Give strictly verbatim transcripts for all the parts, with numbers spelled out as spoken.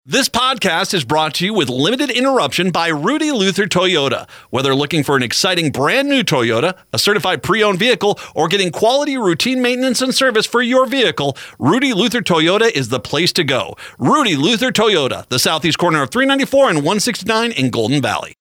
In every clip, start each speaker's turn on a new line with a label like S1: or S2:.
S1: This podcast is brought to you with limited interruption by Rudy Luther Toyota. Whether looking for an exciting brand new Toyota, a certified pre-owned vehicle, or getting quality routine maintenance and service for your vehicle, Rudy Luther Toyota is the place to go. Rudy Luther Toyota, the southeast corner of three ninety-four and one sixty-nine in Golden Valley.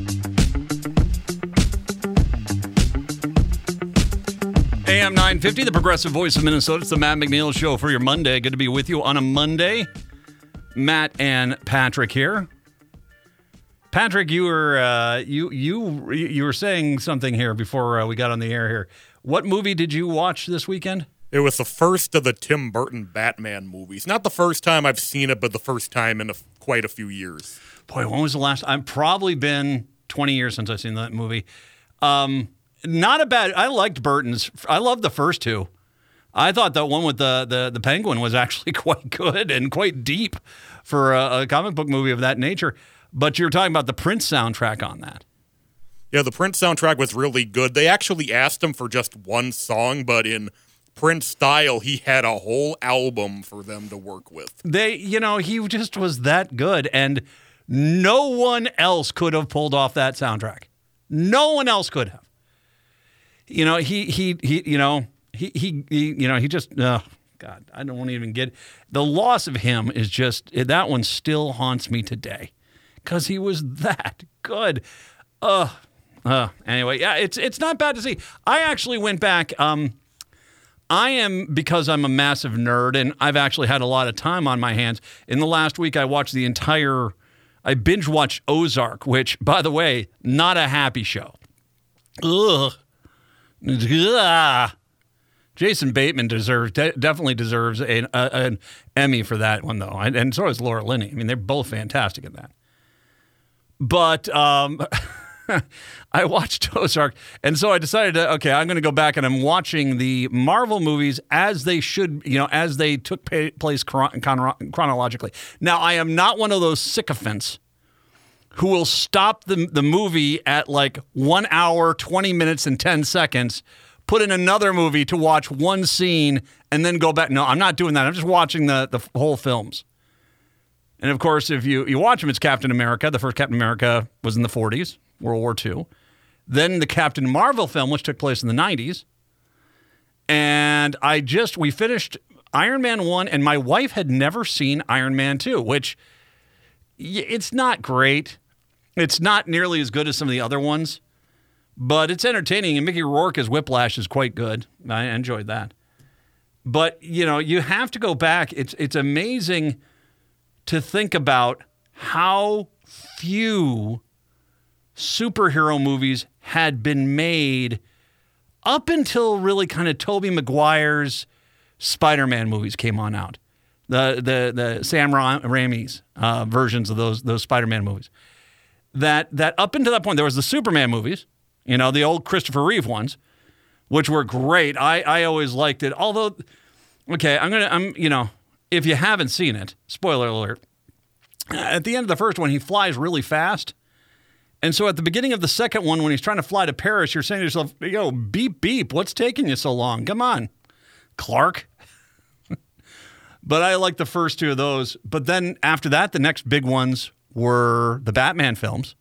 S1: A M nine fifty, the progressive voice of Minnesota. It's the Matt McNeil Show for your Monday. Good to be with you on a Monday. Matt and Patrick here. Patrick, you were uh, you you you were saying something here before uh, we got on the air here. What movie did you watch this weekend?
S2: It was the first of the Tim Burton Batman movies. Not the first time I've seen it, but the first time in a, quite a few years.
S1: Boy, when was the last? I've probably been twenty years since I've seen that movie. Um, not a bad. I liked Burton's. I loved the first two. I thought that one with the, the, the penguin was actually quite good and quite deep for a, a comic book movie of that nature. But you're talking about the Prince soundtrack on that.
S2: Yeah, the Prince soundtrack was really good. They actually asked him for just one song, but in Prince style, he had a whole album for them to work with.
S1: They, you know, he just was that good, and no one else could have pulled off that soundtrack. No one else could have. You know, he, he, he you know... He, he, he, you know, he just, oh, God, I don't want to even get, the loss of him is just, that one still haunts me today because he was that good. Uh, uh, anyway, yeah, it's it's not bad to see. I actually went back, um, I am, because I'm a massive nerd and I've actually had a lot of time on my hands. In the last week, I watched the entire, I binge watched Ozark, which, by the way, not a happy show. Ugh. Ugh. Jason Bateman deserves de- definitely deserves a, a, an Emmy for that one, though, and, and so does Laura Linney. I mean, they're both fantastic in that. But um, I watched Ozark, and so I decided to, okay, I'm going to go back and I'm watching the Marvel movies as they should, you know, as they took pa- place chron- chron- chronologically. Now, I am not one of those sycophants who will stop the the movie at like one hour, twenty minutes, and ten seconds. Put in another movie to watch one scene and then go back. No, I'm not doing that. I'm just watching the, the whole films. And of course, if you, you watch them, it's Captain America. The first Captain America was in the forties, World War Two. Then the Captain Marvel film, which took place in the nineties. And I just, we finished Iron Man one, and my wife had never seen Iron Man two, which it's not great. It's not nearly as good as some of the other ones. But it's entertaining, and Mickey Rourke as Whiplash is quite good. I enjoyed that. But, you know, you have to go back. It's it's amazing to think about how few superhero movies had been made up until really kind of Tobey Maguire's Spider-Man movies came on out. The the the Sam Ra- Raimi's uh, versions of those those Spider-Man movies. That that up until that point, there was the Superman movies. You know, the old Christopher Reeve ones, which were great. I, I always liked it. Although, okay, I'm going to, I'm you know, if you haven't seen it, spoiler alert, at the end of the first one, he flies really fast. And so at the beginning of the second one, when he's trying to fly to Paris, you're saying to yourself, yo, beep, beep, what's taking you so long? Come on, Clark. But I like the first two of those. But then after that, the next big ones were the Batman films.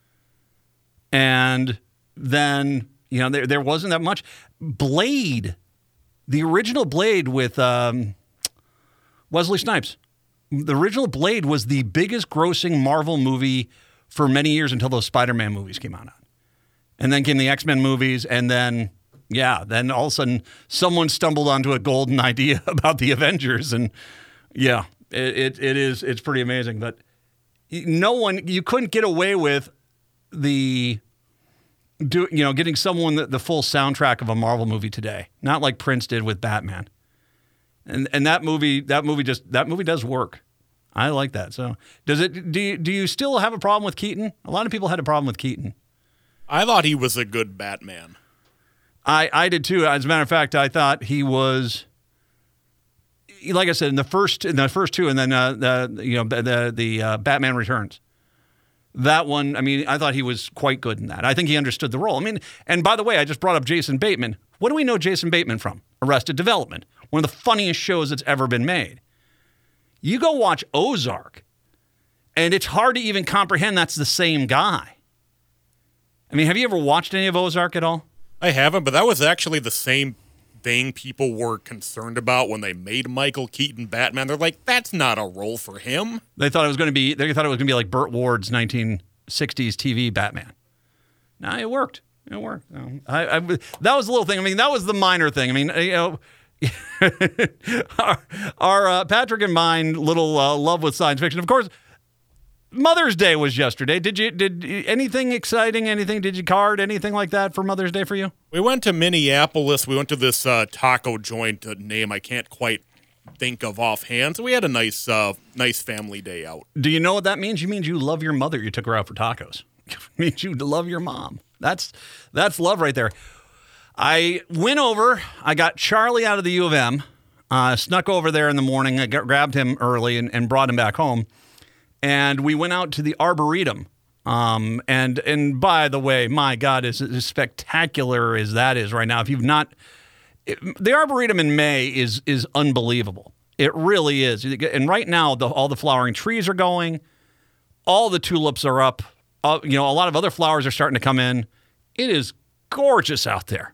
S1: And then, you know, there there wasn't that much. Blade, the original Blade with um, Wesley Snipes. The original Blade was the biggest grossing Marvel movie for many years until those Spider-Man movies came out. And then came the X-Men movies, and then, yeah, then all of a sudden someone stumbled onto a golden idea about the Avengers, and yeah, it it, it is, it's pretty amazing. But no one, you couldn't get away with the... Do you know getting someone the, the full soundtrack of a Marvel movie today? Not like Prince did with Batman, and and that movie that movie just that movie does work. I like that. So does it? Do you, do you still have a problem with Keaton? A lot of people had a problem with Keaton.
S2: I thought he was a good Batman.
S1: I I did too. As a matter of fact, I thought he was. Like I said, in the first in the first two, and then uh, the you know the the uh, Batman Returns. That one, I mean, I thought he was quite good in that. I think he understood the role. I mean, and by the way, I just brought up Jason Bateman. What do we know Jason Bateman from? Arrested Development, one of the funniest shows that's ever been made. You go watch Ozark. And it's hard to even comprehend that's the same guy. I mean, have you ever watched any of Ozark at all?
S2: I haven't, but that was actually the same thing people were concerned about when they made Michael Keaton Batman. They're like, that's not a role for him.
S1: They thought it was going to be. They thought it was going to be like Burt Ward's nineteen sixties T V Batman. No, it worked. It worked. Um, I, I, that was the little thing. I mean, that was the minor thing. I mean, you know, our, our uh, Patrick and mine little uh, love with science fiction. Of course, Mother's Day was yesterday. Did you did anything exciting? Anything? Did you card anything like that for Mother's Day for you?
S2: We went to Minneapolis. We went to this uh, taco joint uh, name I can't quite think of offhand. So we had a nice, uh, nice family day out.
S1: Do you know what that means? You means you love your mother. You took her out for tacos. It means you love your mom. That's that's love right there. I went over. I got Charlie out of the U of M. Uh, snuck over there in the morning. I got, grabbed him early and, and brought him back home. And we went out to the Arboretum. Um, and and by the way, my God, as, as spectacular as that is right now, if you've not, it, the Arboretum in May is is unbelievable. It really is. And right now, the, all the flowering trees are going. All the tulips are up. Uh, you know, a lot of other flowers are starting to come in. It is gorgeous out there.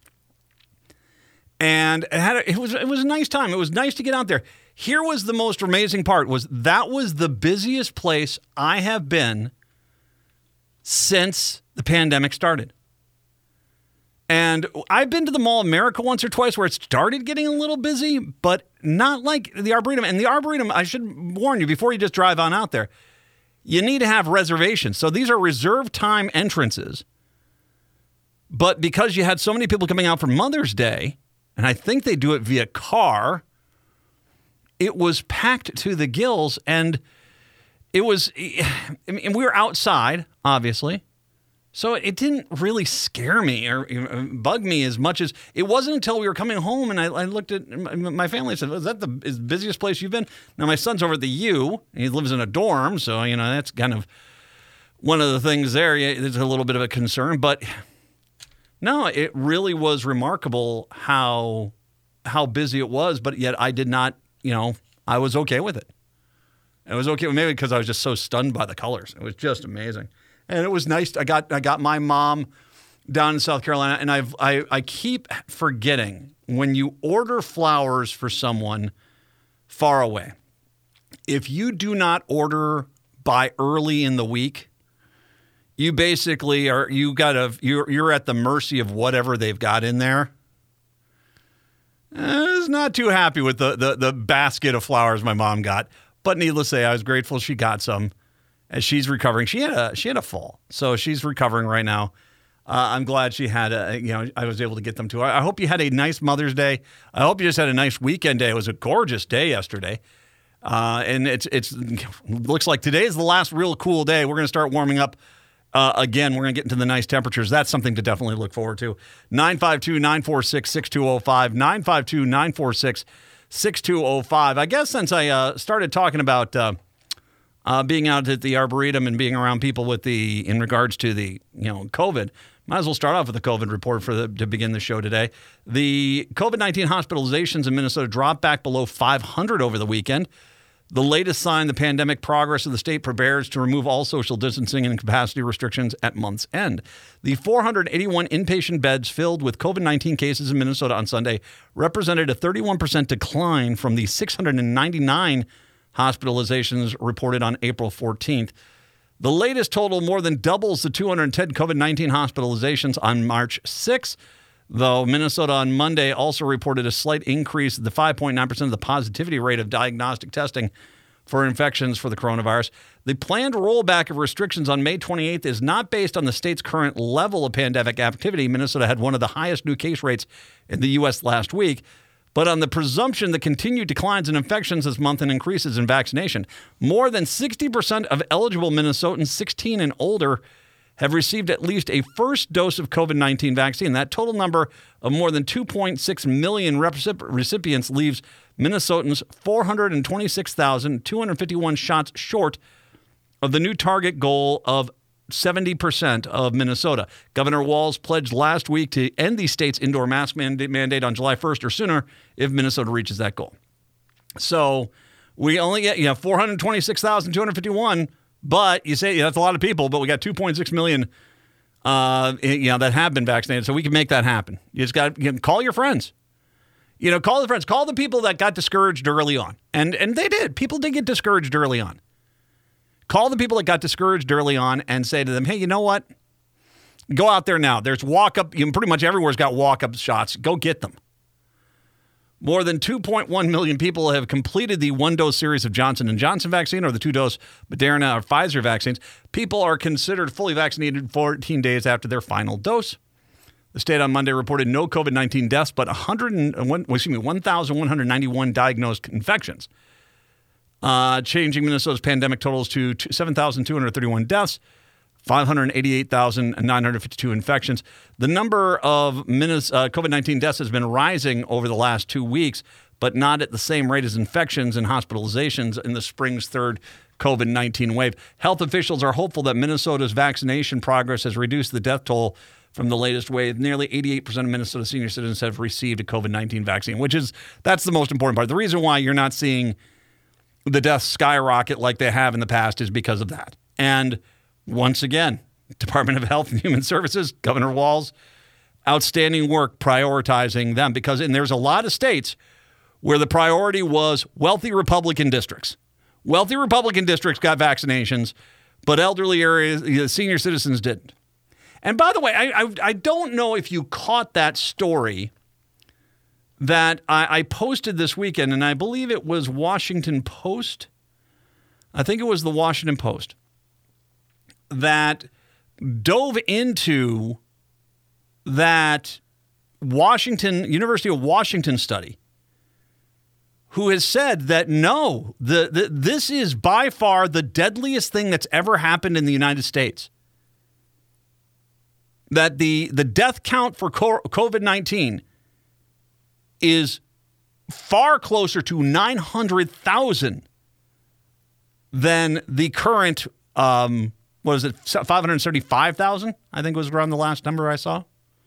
S1: And it had a, it was it was a nice time. It was nice to get out there. Here was the most amazing part, was that was the busiest place I have been since the pandemic started. And I've been to the Mall of America once or twice where it started getting a little busy, but not like the Arboretum. And the Arboretum, I should warn you, before you just drive on out there, you need to have reservations. So these are reserved time entrances. But because you had so many people coming out for Mother's Day, and I think they do it via car, it was packed to the gills, and it was, I mean, we were outside, obviously, so it didn't really scare me or bug me as much as, it wasn't until we were coming home and I, I looked at my family and said, is that the is the busiest place you've been? Now, my son's over at the U, he lives in a dorm, so, you know, that's kind of one of the things there. Yeah, there's a little bit of a concern, but no, it really was remarkable how how busy it was, but yet I did not, you know, I was okay with it. It was okay, maybe because I was just so stunned by the colors. It was just amazing. And it was nice. I got I got my mom down in South Carolina, and I've, I I keep forgetting, when you order flowers for someone far away, if you do not order by early in the week, you basically are, you gotta, you're, you're at the mercy of whatever they've got in there. I was not too happy with the, the, the basket of flowers my mom got, but needless to say, I was grateful she got some as she's recovering. She had a, she had a fall, so she's recovering right now. Uh, I'm glad she had a, you know, I was able to get them to her. I hope you had a nice Mother's Day. I hope you just had a nice weekend day. It was a gorgeous day yesterday. Uh, and it's, it's, looks like today is the last real cool day. We're going to start warming up Uh, again. We're going to get into the nice temperatures. That's something to definitely look forward to. nine five two, nine four six, six two zero five, nine five two, nine four six, six two zero five. I guess since I uh, started talking about uh, uh, being out at the Arboretum and being around people with the, in regards to the, you know, COVID, might as well start off with the COVID report for the, to begin the show today. The COVID nineteen hospitalizations in Minnesota dropped back below five hundred over the weekend. The latest sign the pandemic progress of the state prepares to remove all social distancing and capacity restrictions at month's end. The four hundred eighty-one inpatient beds filled with COVID nineteen cases in Minnesota on Sunday represented a thirty-one percent decline from the six hundred ninety-nine hospitalizations reported on April fourteenth. The latest total more than doubles the two hundred ten COVID nineteen hospitalizations on March sixth. Though Minnesota on Monday also reported a slight increase in the five point nine percent of the positivity rate of diagnostic testing for infections for the coronavirus. The planned rollback of restrictions on May twenty-eighth is not based on the state's current level of pandemic activity. Minnesota had one of the highest new case rates in the U S last week, but on the presumption the continued declines in infections this month and increases in vaccination. More than sixty percent of eligible Minnesotans sixteen and older have received at least a first dose of COVID nineteen vaccine. That total number of more than two point six million recip- recipients leaves Minnesotans four hundred twenty-six thousand two hundred fifty-one shots short of the new target goal of seventy percent of Minnesota. Governor Walz pledged last week to end the state's indoor mask mandate, mandate on July first or sooner if Minnesota reaches that goal. So we only get, you know, four hundred twenty-six thousand two hundred fifty-one But you say yeah, that's a lot of people, but we got two point six million uh, you know, that have been vaccinated, so we can make that happen. You just got to call your friends. You know, call the friends. Call the people that got discouraged early on. And and they did. People did get discouraged early on. Call the people that got discouraged early on and say to them, hey, you know what? Go out there now. There's walk-up. You know, pretty much everywhere's got walk-up shots. Go get them. More than two point one million people have completed the one-dose series of Johnson and Johnson vaccine or the two-dose Moderna or Pfizer vaccines. People are considered fully vaccinated fourteen days after their final dose. The state on Monday reported no COVID nineteen deaths, but one hundred one, excuse me, one thousand one hundred ninety-one diagnosed infections, uh, changing Minnesota's pandemic totals to seven thousand two hundred thirty-one deaths, five hundred eighty-eight thousand nine hundred fifty-two infections. The number of Minnes- uh, COVID nineteen deaths has been rising over the last two weeks, but not at the same rate as infections and hospitalizations in the spring's third COVID nineteen wave. Health officials are hopeful that Minnesota's vaccination progress has reduced the death toll from the latest wave. Nearly eighty-eight percent of Minnesota senior citizens have received a COVID nineteen vaccine, which is, that's the most important part. The reason why you're not seeing the deaths skyrocket like they have in the past is because of that. And once again, Department of Health and Human Services, Governor Walz, outstanding work prioritizing them, because and there's a lot of states where the priority was wealthy Republican districts. Wealthy Republican districts got vaccinations, but elderly areas, senior citizens didn't. And by the way, I, I, I don't know if you caught that story that I, I posted this weekend, and I believe it was Washington Post. I think it was the Washington Post that dove into that Washington, University of Washington study, who has said that no, the, the this is by far the deadliest thing that's ever happened in the United States. That the, the death count for COVID nineteen is far closer to nine hundred thousand than the current, um, what is it, five hundred seventy-five thousand, I think was around the last number I saw.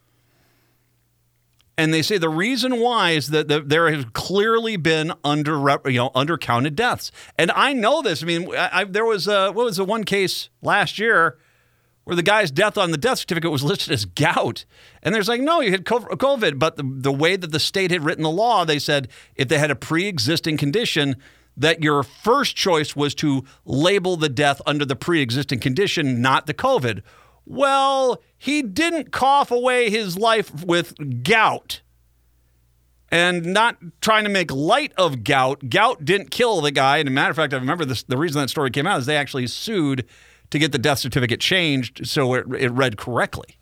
S1: And they say the reason why is that the, there has clearly been under, you know, undercounted deaths. And I know this. I mean, I, I, there was a, what was the one case last year where the guy's death on the death certificate was listed as gout. And there's like, no, you had COVID. But the, the way that the state had written the law, they said if they had a pre-existing condition, that your first choice was to label the death under the pre-existing condition, not the COVID. Well, he didn't cough away his life with gout. And not trying to make light of gout. Gout didn't kill the guy. And as a matter of fact, I remember this, the reason that story came out is they actually sued to get the death certificate changed so it, it read correctly.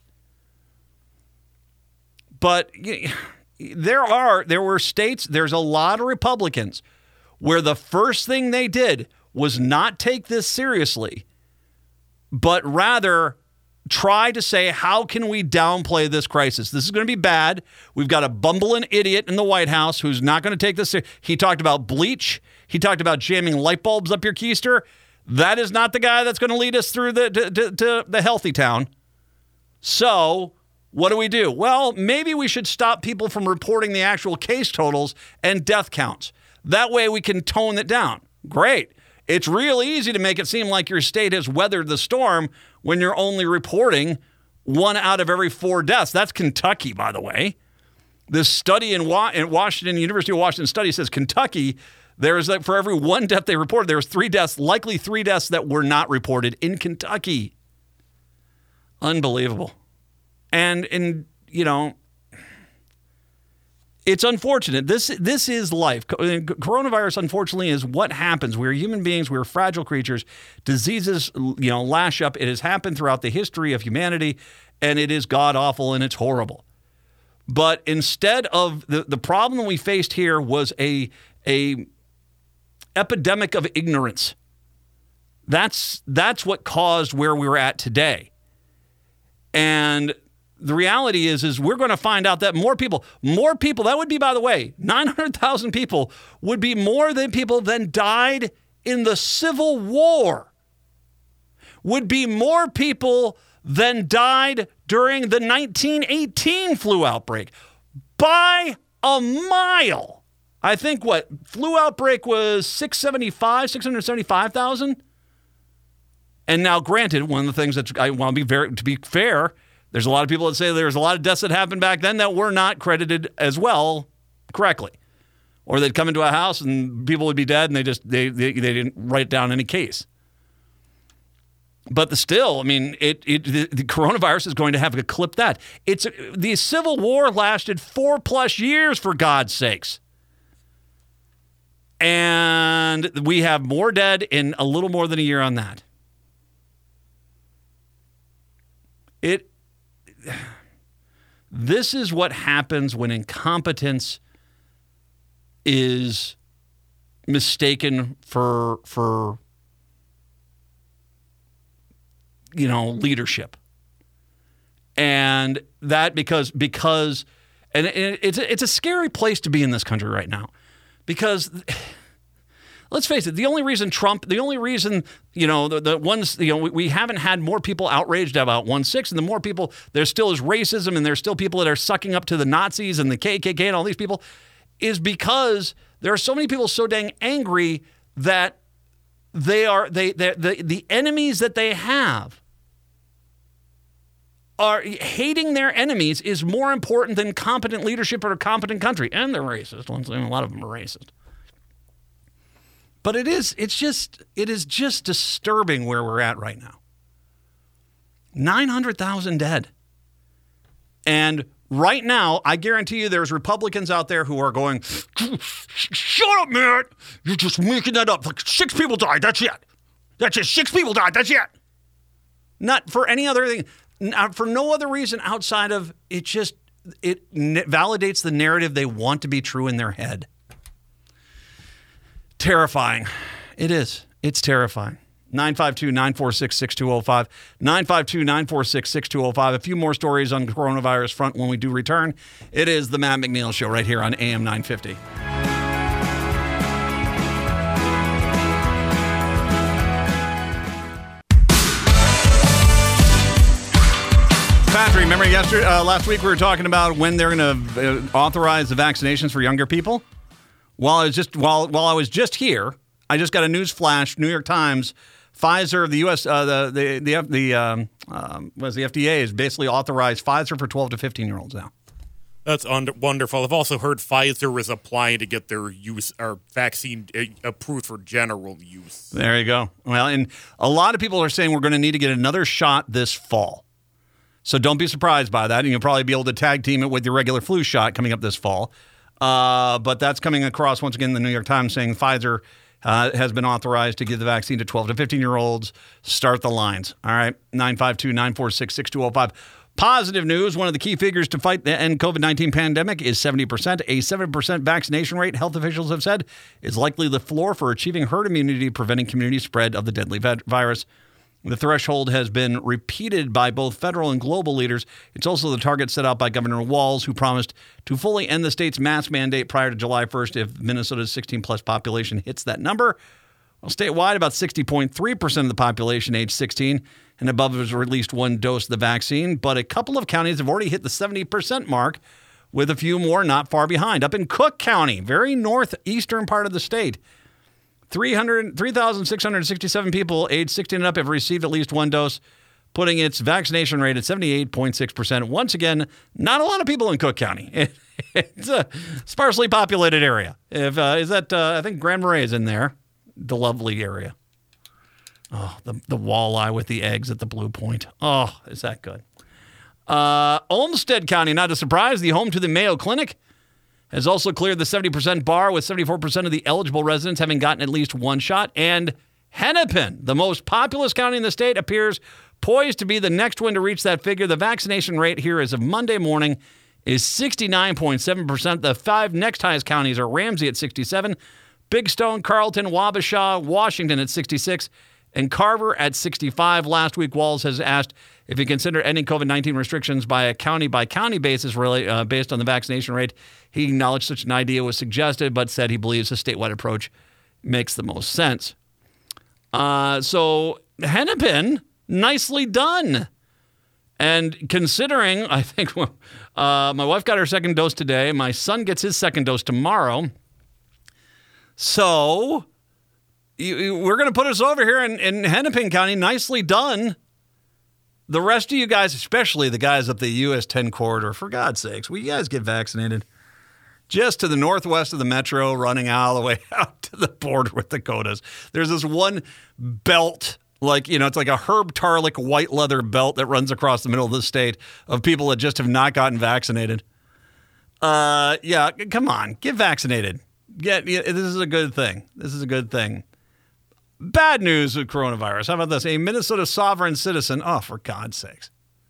S1: But you know, there are there were states, there's a lot of Republicans where the first thing they did was not take this seriously, but rather try to say, how can we downplay this crisis? This is going to be bad. We've got a bumbling idiot in the White House who's not going to take this seriously. He talked about bleach. He talked about jamming light bulbs up your keister. That is not the guy that's going to lead us through the to, to, to the healthy town. So what do we do? Well, maybe we should stop people from reporting the actual case totals and death counts. That way we can tone it down. Great. It's real easy to make it seem like your state has weathered the storm when you're only reporting one out of every four deaths. That's Kentucky, by the way. This study in, Wa- in Washington, University of Washington study says Kentucky, there is like for every one death they reported, there was three deaths, likely three deaths that were not reported in Kentucky. Unbelievable. And, and you know, it's unfortunate. This this is life. Coronavirus, unfortunately, is what happens. We're human beings. We're fragile creatures. Diseases, you know, lash up. It has happened throughout the history of humanity, and it is god-awful and it's horrible. But instead of the, the problem we faced here was a a epidemic of ignorance. That's that's what caused where we're at today. And the reality is, is we're going to find out that more people, more people, that would be, by the way, nine hundred thousand people would be more than people than died in the Civil War. Would be more people than died during the nineteen eighteen flu outbreak. By a mile. I think what, flu outbreak was six seventy-five, six hundred seventy-five thousand? And now, granted, one of the things that I want to be very to be fair, there's a lot of people that say there's a lot of deaths that happened back then that were not credited as well correctly, or they'd come into a house and people would be dead and they just they they, they didn't write down any case. But the still, I mean, it it the, the coronavirus is going to have to clip that. It's the Civil War lasted four plus years, for God's sakes. And we have more dead in a little more than a year on that. It. This is what happens when incompetence is mistaken for for you know leadership, and that because because and it's a, it's a scary place to be in this country right now, because let's face it, the only reason Trump, the only reason, you know, the, the ones, you know, we, we haven't had more people outraged about one six, and the more people, there still is racism, and there's still people that are sucking up to the Nazis and the K K K and all these people, is because there are so many people so dang angry that they are, they, they the, the enemies that they have are hating their enemies is more important than competent leadership or a competent country. And they're racist. A lot of them are racist. But it is, it's just, it is just disturbing where we're at right now. nine hundred thousand dead. And right now, I guarantee you there's Republicans out there who are going, shut up, man. You're just making that up. Like six people died. That's it. That's it. Six people died. That's it. Not for any other thing. Not for no other reason outside of it just, it n- validates the narrative they want to be true in their head. Terrifying. It is. It's terrifying. nine five two, nine four six, six two zero five. nine five two, nine four six, six two zero five. A few more stories on the coronavirus front when we do return. It is the Matt McNeil Show right here on A M nine fifty. Patrick, remember yesterday, uh, last week we were talking about when they're going to uh, authorize the vaccinations for younger people? While I was just while while I was just here, I just got a news flash. New York Times, Pfizer, the U S, uh, the the the the um, um, was the F D A has basically authorized Pfizer for twelve to fifteen year olds now.
S2: That's under, wonderful. I've also heard Pfizer is applying to get their use or vaccine uh, approved for general use.
S1: There you go. Well, and a lot of people are saying we're going to need to get another shot this fall. So don't be surprised by that. And you'll probably be able to tag team it with your regular flu shot coming up this fall. Uh, but that's coming across, once again, the New York Times saying Pfizer uh, has been authorized to give the vaccine to twelve to fifteen-year-olds. Start the lines. All right, nine five two, nine four six, six two zero five. Positive news, one of the key figures to fight the end COVID nineteen pandemic is seventy percent. A seven percent vaccination rate, health officials have said, is likely the floor for achieving herd immunity, preventing community spread of the deadly virus. The threshold has been repeated by both federal and global leaders. It's also the target set out by Governor Walz, who promised to fully end the state's mask mandate prior to July first if Minnesota's sixteen-plus population hits that number. Well, statewide, about sixty point three percent of the population age sixteen and above has released one dose of the vaccine, but a couple of counties have already hit the seventy percent mark, with a few more not far behind. Up in Cook County, very northeastern part of the state, three thousand six hundred sixty-seven people aged sixteen and up have received at least one dose, putting its vaccination rate at seventy-eight point six percent. Once again, not a lot of people in Cook County. It's a sparsely populated area. If uh, is that uh, I think Grand Marais is in there, the lovely area. Oh, the the walleye with the eggs at the Blue Point. Oh, is that good? Uh, Olmsted County, not a surprise, the home to the Mayo Clinic, has also cleared the seventy percent bar, with seventy-four percent of the eligible residents having gotten at least one shot. And Hennepin, the most populous county in the state, appears poised to be the next one to reach that figure. The vaccination rate here as of Monday morning is sixty-nine point seven percent. The five next highest counties are Ramsey at sixty-seven, Big Stone, Carlton, Wabasha, Washington at sixty-six, and Carver at sixty-five. Last week, Walz has asked if he considered ending COVID nineteen restrictions by a county-by-county basis really, uh, based on the vaccination rate. He acknowledged such an idea was suggested, but said he believes a statewide approach makes the most sense. Uh, so, Hennepin, nicely done. And considering, I think, uh, my wife got her second dose today. My son gets his second dose tomorrow. So, You, you, we're going to put us over here in, in Hennepin County. Nicely done. The rest of you guys, especially the guys up the U S ten corridor, for God's sakes, will you guys get vaccinated? Just to the northwest of the metro, running all the way out to the border with Dakotas. There's this one belt, like, you know, it's like a Herb Tarlick white leather belt that runs across the middle of the state of people that just have not gotten vaccinated. Uh, yeah, come on, get vaccinated. Get, yeah, this is a good thing. This is a good thing. Bad news with coronavirus. How about this? A Minnesota sovereign citizen. Oh, for God's sakes.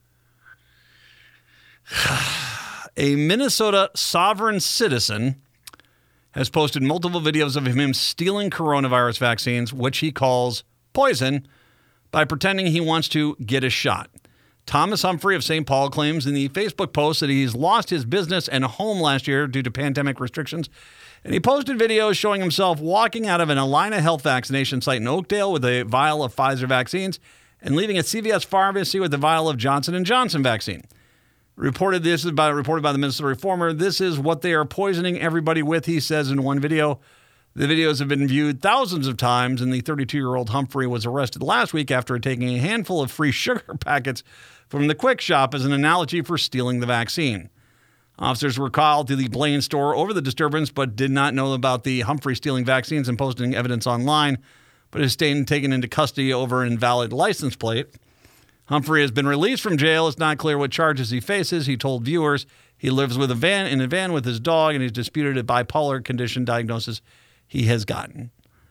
S1: A Minnesota sovereign citizen has posted multiple videos of him stealing coronavirus vaccines, which he calls poison, by pretending he wants to get a shot. Thomas Humphrey of Saint Paul claims in the Facebook post that he's lost his business and home last year due to pandemic restrictions. And he posted videos showing himself walking out of an Allina Health vaccination site in Oakdale with a vial of Pfizer vaccines and leaving a C V S pharmacy with a vial of Johnson and Johnson vaccine. Reported this is by, reported by the Minnesota Reformer. This is what they are poisoning everybody with, he says in one video. The videos have been viewed thousands of times, and the thirty-two-year-old Humphrey was arrested last week after taking a handful of free sugar packets from the Quick Shop as an analogy for stealing the vaccine. Officers were called to the Blaine store over the disturbance, but did not know about the Humphrey stealing vaccines and posting evidence online, but is staying taken into custody over an invalid license plate. Humphrey has been released from jail. It's not clear what charges he faces. He told viewers he lives with a van in a van with his dog, and he's disputed a bipolar condition diagnosis he has gotten.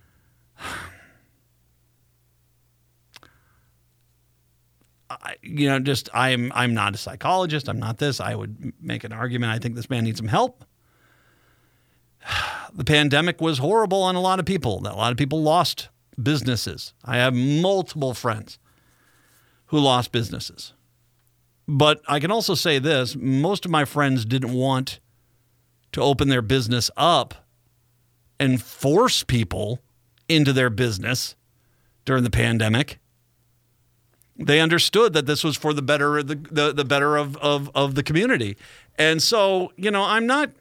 S1: I, you know, just I'm I'm not a psychologist. I'm not this. I would make an argument. I think this man needs some help. The pandemic was horrible on a lot of people. A lot of people lost businesses. I have multiple friends who lost businesses. But I can also say this. Most of my friends didn't want to open their business up and force people into their business during the pandemic. They understood that this was for the better the the, the better of, of, of the community. And so, you know, I'm not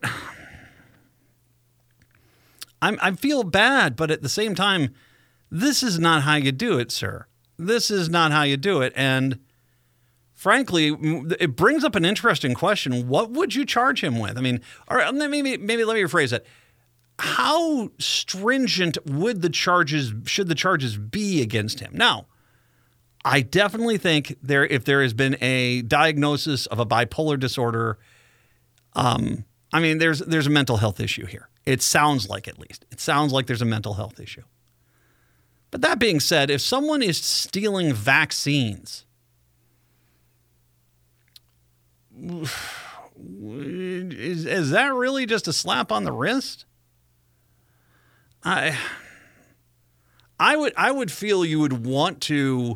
S1: I'm I feel bad, but at the same time, this is not how you do it, sir. This is not how you do it. And frankly, it brings up an interesting question. What would you charge him with? I mean, all right, maybe maybe let me rephrase it. How stringent would the charges should the charges be against him? Now, I definitely think there, if there has been a diagnosis of a bipolar disorder, um, I mean, there's there's a mental health issue here. It sounds like, at least. It sounds like there's a mental health issue. But that being said, if someone is stealing vaccines, is, is that really just a slap on the wrist? I, I would I would feel you would want to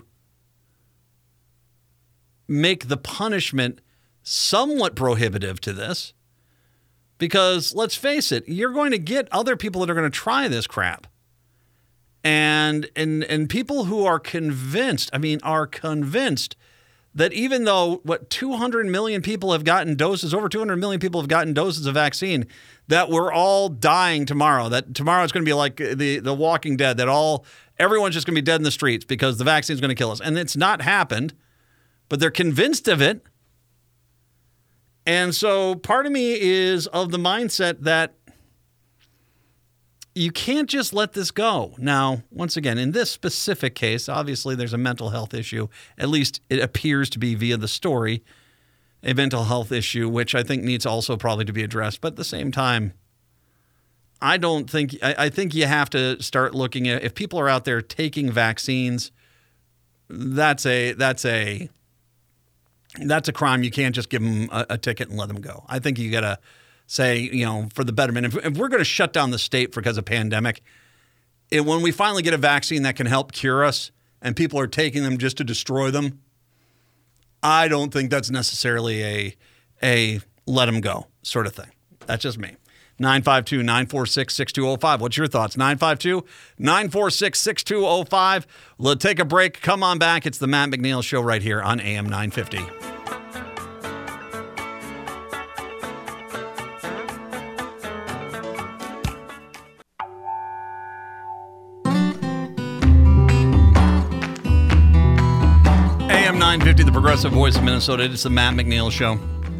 S1: make the punishment somewhat prohibitive to this, because let's face it, you're going to get other people that are going to try this crap. And and and people who are convinced, I mean, are convinced that even though, what, two hundred million people have gotten doses, over two hundred million people have gotten doses of vaccine, that we're all dying tomorrow, that tomorrow it's going to be like the, the Walking Dead, that all everyone's just going to be dead in the streets because the vaccine is going to kill us. And it's not happened, but they're convinced of it. And so part of me is of the mindset that you can't just let this go. Now, once again, in this specific case, obviously there's a mental health issue. At least it appears to be via the story, a mental health issue, which I think needs also probably to be addressed. But at the same time, I don't think, I, I think you have to start looking at, if people are out there taking vaccines, that's a, that's a, that's a crime. You can't just give them a, a ticket and let them go. I think you got to say, you know, for the betterment. If, if we're going to shut down the state because of pandemic, it, when we finally get a vaccine that can help cure us and people are taking them just to destroy them, I don't think that's necessarily a, a let them go sort of thing. That's just me. nine five two, nine four six, six two zero five. What's your thoughts? nine five two, nine four six, six two zero five. Let's take a break. Come on back. It's the Matt McNeil Show right here on A M nine fifty. nine fifty, the Progressive Voice of Minnesota. It's the Matt McNeil Show.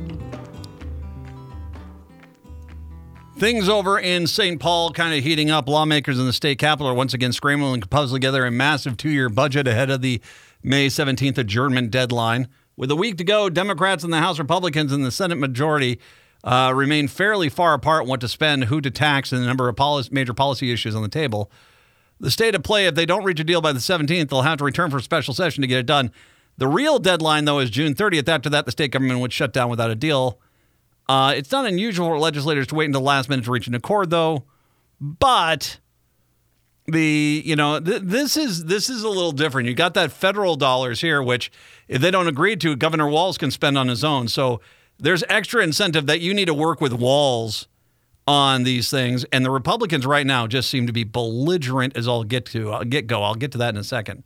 S1: Things over in Saint Paul kind of heating up. Lawmakers in the state capitol are once again scrambling to puzzle together a massive two-year budget ahead of the May seventeenth adjournment deadline. With a week to go, Democrats in the House, Republicans in the Senate majority uh, remain fairly far apart on what to spend, who to tax, and the number of policy, major policy issues on the table. The state of play, if they don't reach a deal by the seventeenth, they'll have to return for a special session to get it done. The real deadline, though, is June thirtieth. After that, the state government would shut down without a deal. Uh, it's not unusual for legislators to wait until the last minute to reach an accord, though. But the you know th- this is this is a little different. You got that federal dollars here, which if they don't agree to, Governor Walz can spend on his own. So there's extra incentive that you need to work with Walz on these things. And the Republicans right now just seem to be belligerent as I'll get to. I'll get go. I'll get to that in a second.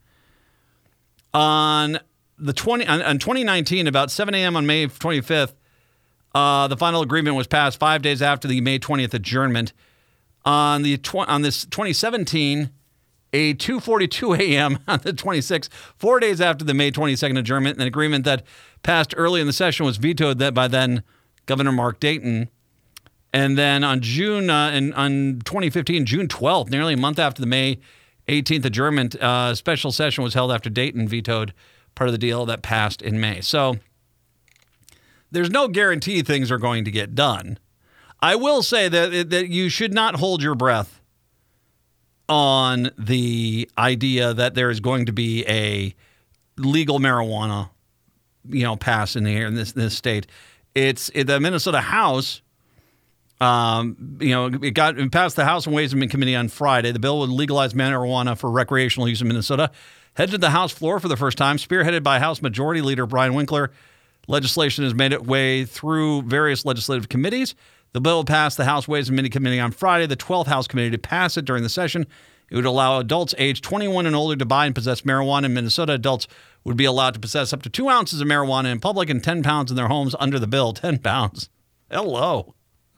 S1: On the twenty on, on twenty nineteen, about seven a.m. on May twenty-fifth, uh, the final agreement was passed five days after the May twentieth adjournment. On the tw- on this twenty seventeen, a two forty-two a.m. on the twenty-sixth, four days after the May twenty-second adjournment, an agreement that passed early in the session was vetoed that by then Governor Mark Dayton. And then on June uh, and on twenty fifteen, June twelfth, nearly a month after the May eighteenth adjournment, a uh, special session was held after Dayton vetoed part of the deal that passed in May. So there's no guarantee things are going to get done. I will say that that you should not hold your breath on the idea that there is going to be a legal marijuana, you know, pass in here in this this state. It's it, the Minnesota House. Um, you know, it got it passed the House and Ways and Means Committee on Friday. The bill would legalize marijuana for recreational use in Minnesota. Headed to the House floor for the first time, spearheaded by House Majority Leader Brian Winkler. Legislation has made its way through various legislative committees. The bill passed the House Ways and Means Committee on Friday, the twelfth House Committee to pass it during the session. It would allow adults aged twenty-one and older to buy and possess marijuana in Minnesota. Adults would be allowed to possess up to two ounces of marijuana in public and ten pounds in their homes under the bill. ten pounds. Hello.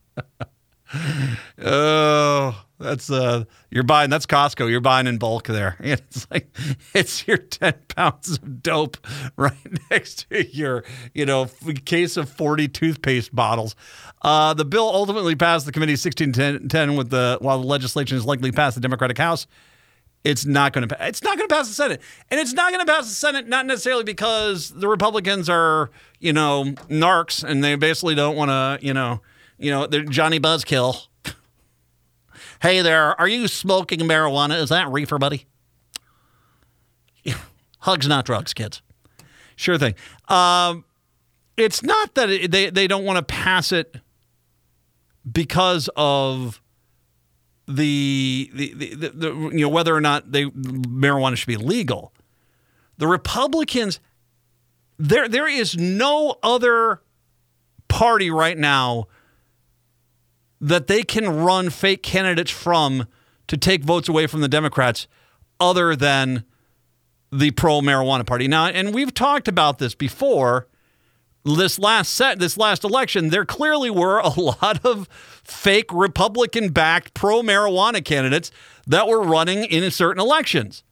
S1: Oh, that's uh, you're buying. That's Costco. You're buying in bulk there. It's like it's your ten pounds of dope right next to your, you know, case of forty toothpaste bottles. Uh, the bill ultimately passed the committee sixteen ten with the while the legislation is likely passed the Democratic House. It's not going to. It's not going to pass the Senate, and it's not going to pass the Senate. Not necessarily because the Republicans are, you know, narcs and they basically don't want to, you know. You know, they're Johnny Buzzkill. Hey there, are you smoking marijuana? Is that reefer, buddy? Hugs, not drugs, kids. Sure thing. Um, it's not that it, they, they don't want to pass it because of the, the, the, the, the you know, whether or not they marijuana should be legal. The Republicans, there there is no other party right now that they can run fake candidates from to take votes away from the Democrats other than the pro-marijuana party. Now, and we've talked about this before, this last set, this last election, there clearly were a lot of fake Republican-backed pro-marijuana candidates that were running in certain elections.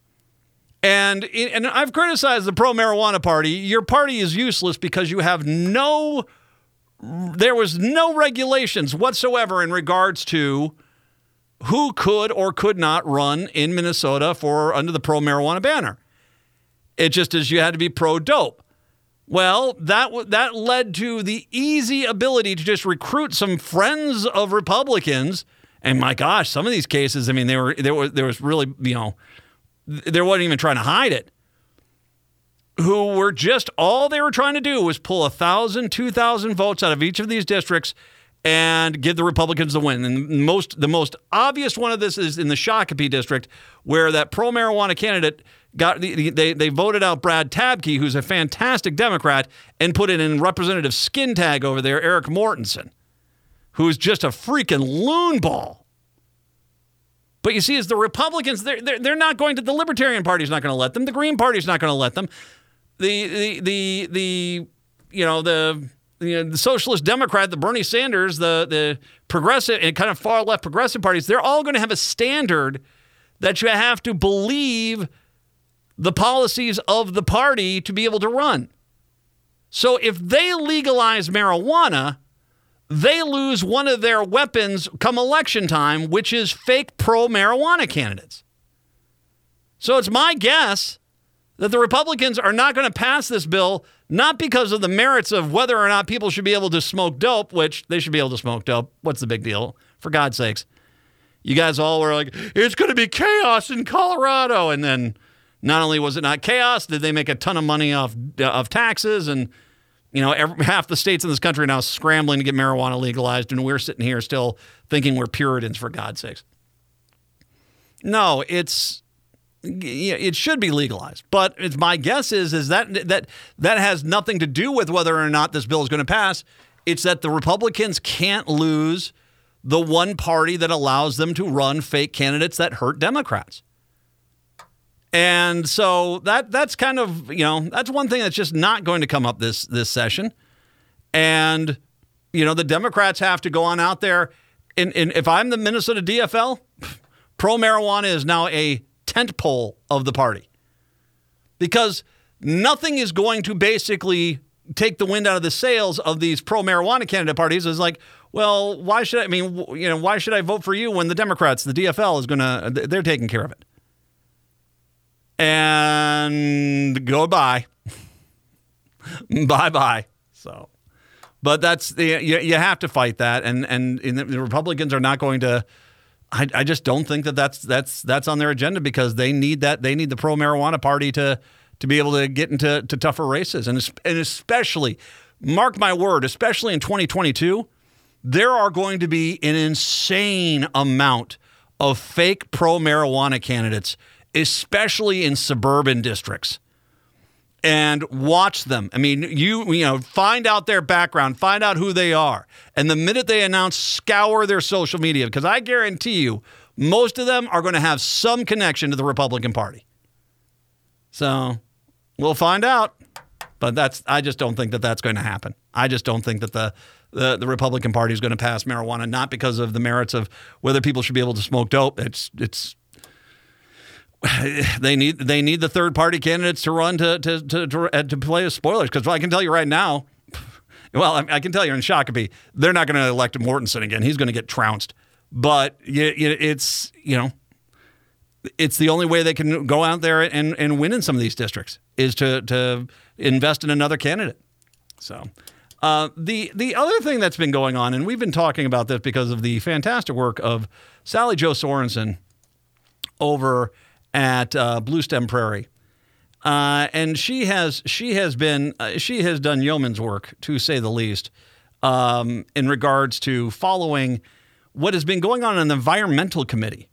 S1: And, and I've criticized the pro-marijuana party. Your party is useless because you have no... There was no regulations whatsoever in regards to who could or could not run in Minnesota for under the pro-marijuana banner. It just is you had to be pro-dope. Well, that that led to the easy ability to just recruit some friends of Republicans. And my gosh, some of these cases, I mean, they were there was there was really, you know, they wasn't even trying to hide it. Who were just, all they were trying to do was pull one thousand, two thousand votes out of each of these districts and give the Republicans the win. And the most, the most obvious one of this is in the Shakopee district, where that pro-marijuana candidate got, they, they voted out Brad Tabke, who's a fantastic Democrat, and put in in Representative Skin Tag over there, Eric Mortensen, who's just a freaking loon ball. But you see, as the Republicans, they're, they're, they're not going to, the Libertarian Party's not going to let them. The Green Party's not going to let them. The, the, the, the, you know, the, you know, the Socialist Democrat, the Bernie Sanders, the, the progressive and kind of far left progressive parties, they're all going to have a standard that you have to believe the policies of the party to be able to run. So if they legalize marijuana, they lose one of their weapons come election time, which is fake pro-marijuana candidates. So it's my guess that the Republicans are not going to pass this bill, not because of the merits of whether or not people should be able to smoke dope, which they should be able to smoke dope. What's the big deal? For God's sakes. You guys all were like, it's going to be chaos in Colorado. And then not only was it not chaos, did they make a ton of money off of taxes? And, you know, every, half the states in this country are now scrambling to get marijuana legalized. And we're sitting here still thinking we're Puritans, for God's sakes. No, it's... it should be legalized, but it's my guess is is that that that has nothing to do with whether or not this bill is going to pass. It's that the Republicans can't lose the one party that allows them to run fake candidates that hurt Democrats. And so that that's kind of, you know, that's one thing that's just not going to come up this this session. And, you know, the Democrats have to go on out there. And, and if I'm the Minnesota D F L, pro-marijuana is now a tent pole of the party, because nothing is going to basically take the wind out of the sails of these pro-marijuana candidate parties. It's like, well, why should I, I mean, you know, why should I vote for you when the Democrats, the D F L is going to, they're taking care of it. And goodbye. Bye-bye. So, but that's the, you, you have to fight that. And, and, and the Republicans are not going to, I, I just don't think that that's that's that's on their agenda, because they need that they need the pro-marijuana party to to be able to get into to tougher races, and and especially, mark my word, especially in twenty twenty-two, there are going to be an insane amount of fake pro-marijuana candidates, especially in suburban districts. And watch them. I mean, you you know, find out their background, find out who they are. And the minute they announce, scour their social media, because I guarantee you, most of them are going to have some connection to the Republican Party. So we'll find out. But that's I just don't think that that's going to happen. I just don't think that the, the, the Republican Party is going to pass marijuana, not because of the merits of whether people should be able to smoke dope. It's it's They need they need the third party candidates to run to to to to, to play as spoilers, because I can tell you right now, well, I, I can tell you in Shakopee, they're not going to elect Mortensen again. He's going to get trounced. But you, you, it's you know, it's the only way they can go out there and, and win in some of these districts is to to invest in another candidate. So uh, the the other thing that's been going on, and we've been talking about this because of the fantastic work of Sally Jo Sorensen over at uh, Blue Stem Prairie, uh, and she has she has been uh, she has done yeoman's work, to say the least, um, in regards to following what has been going on in the environmental committee.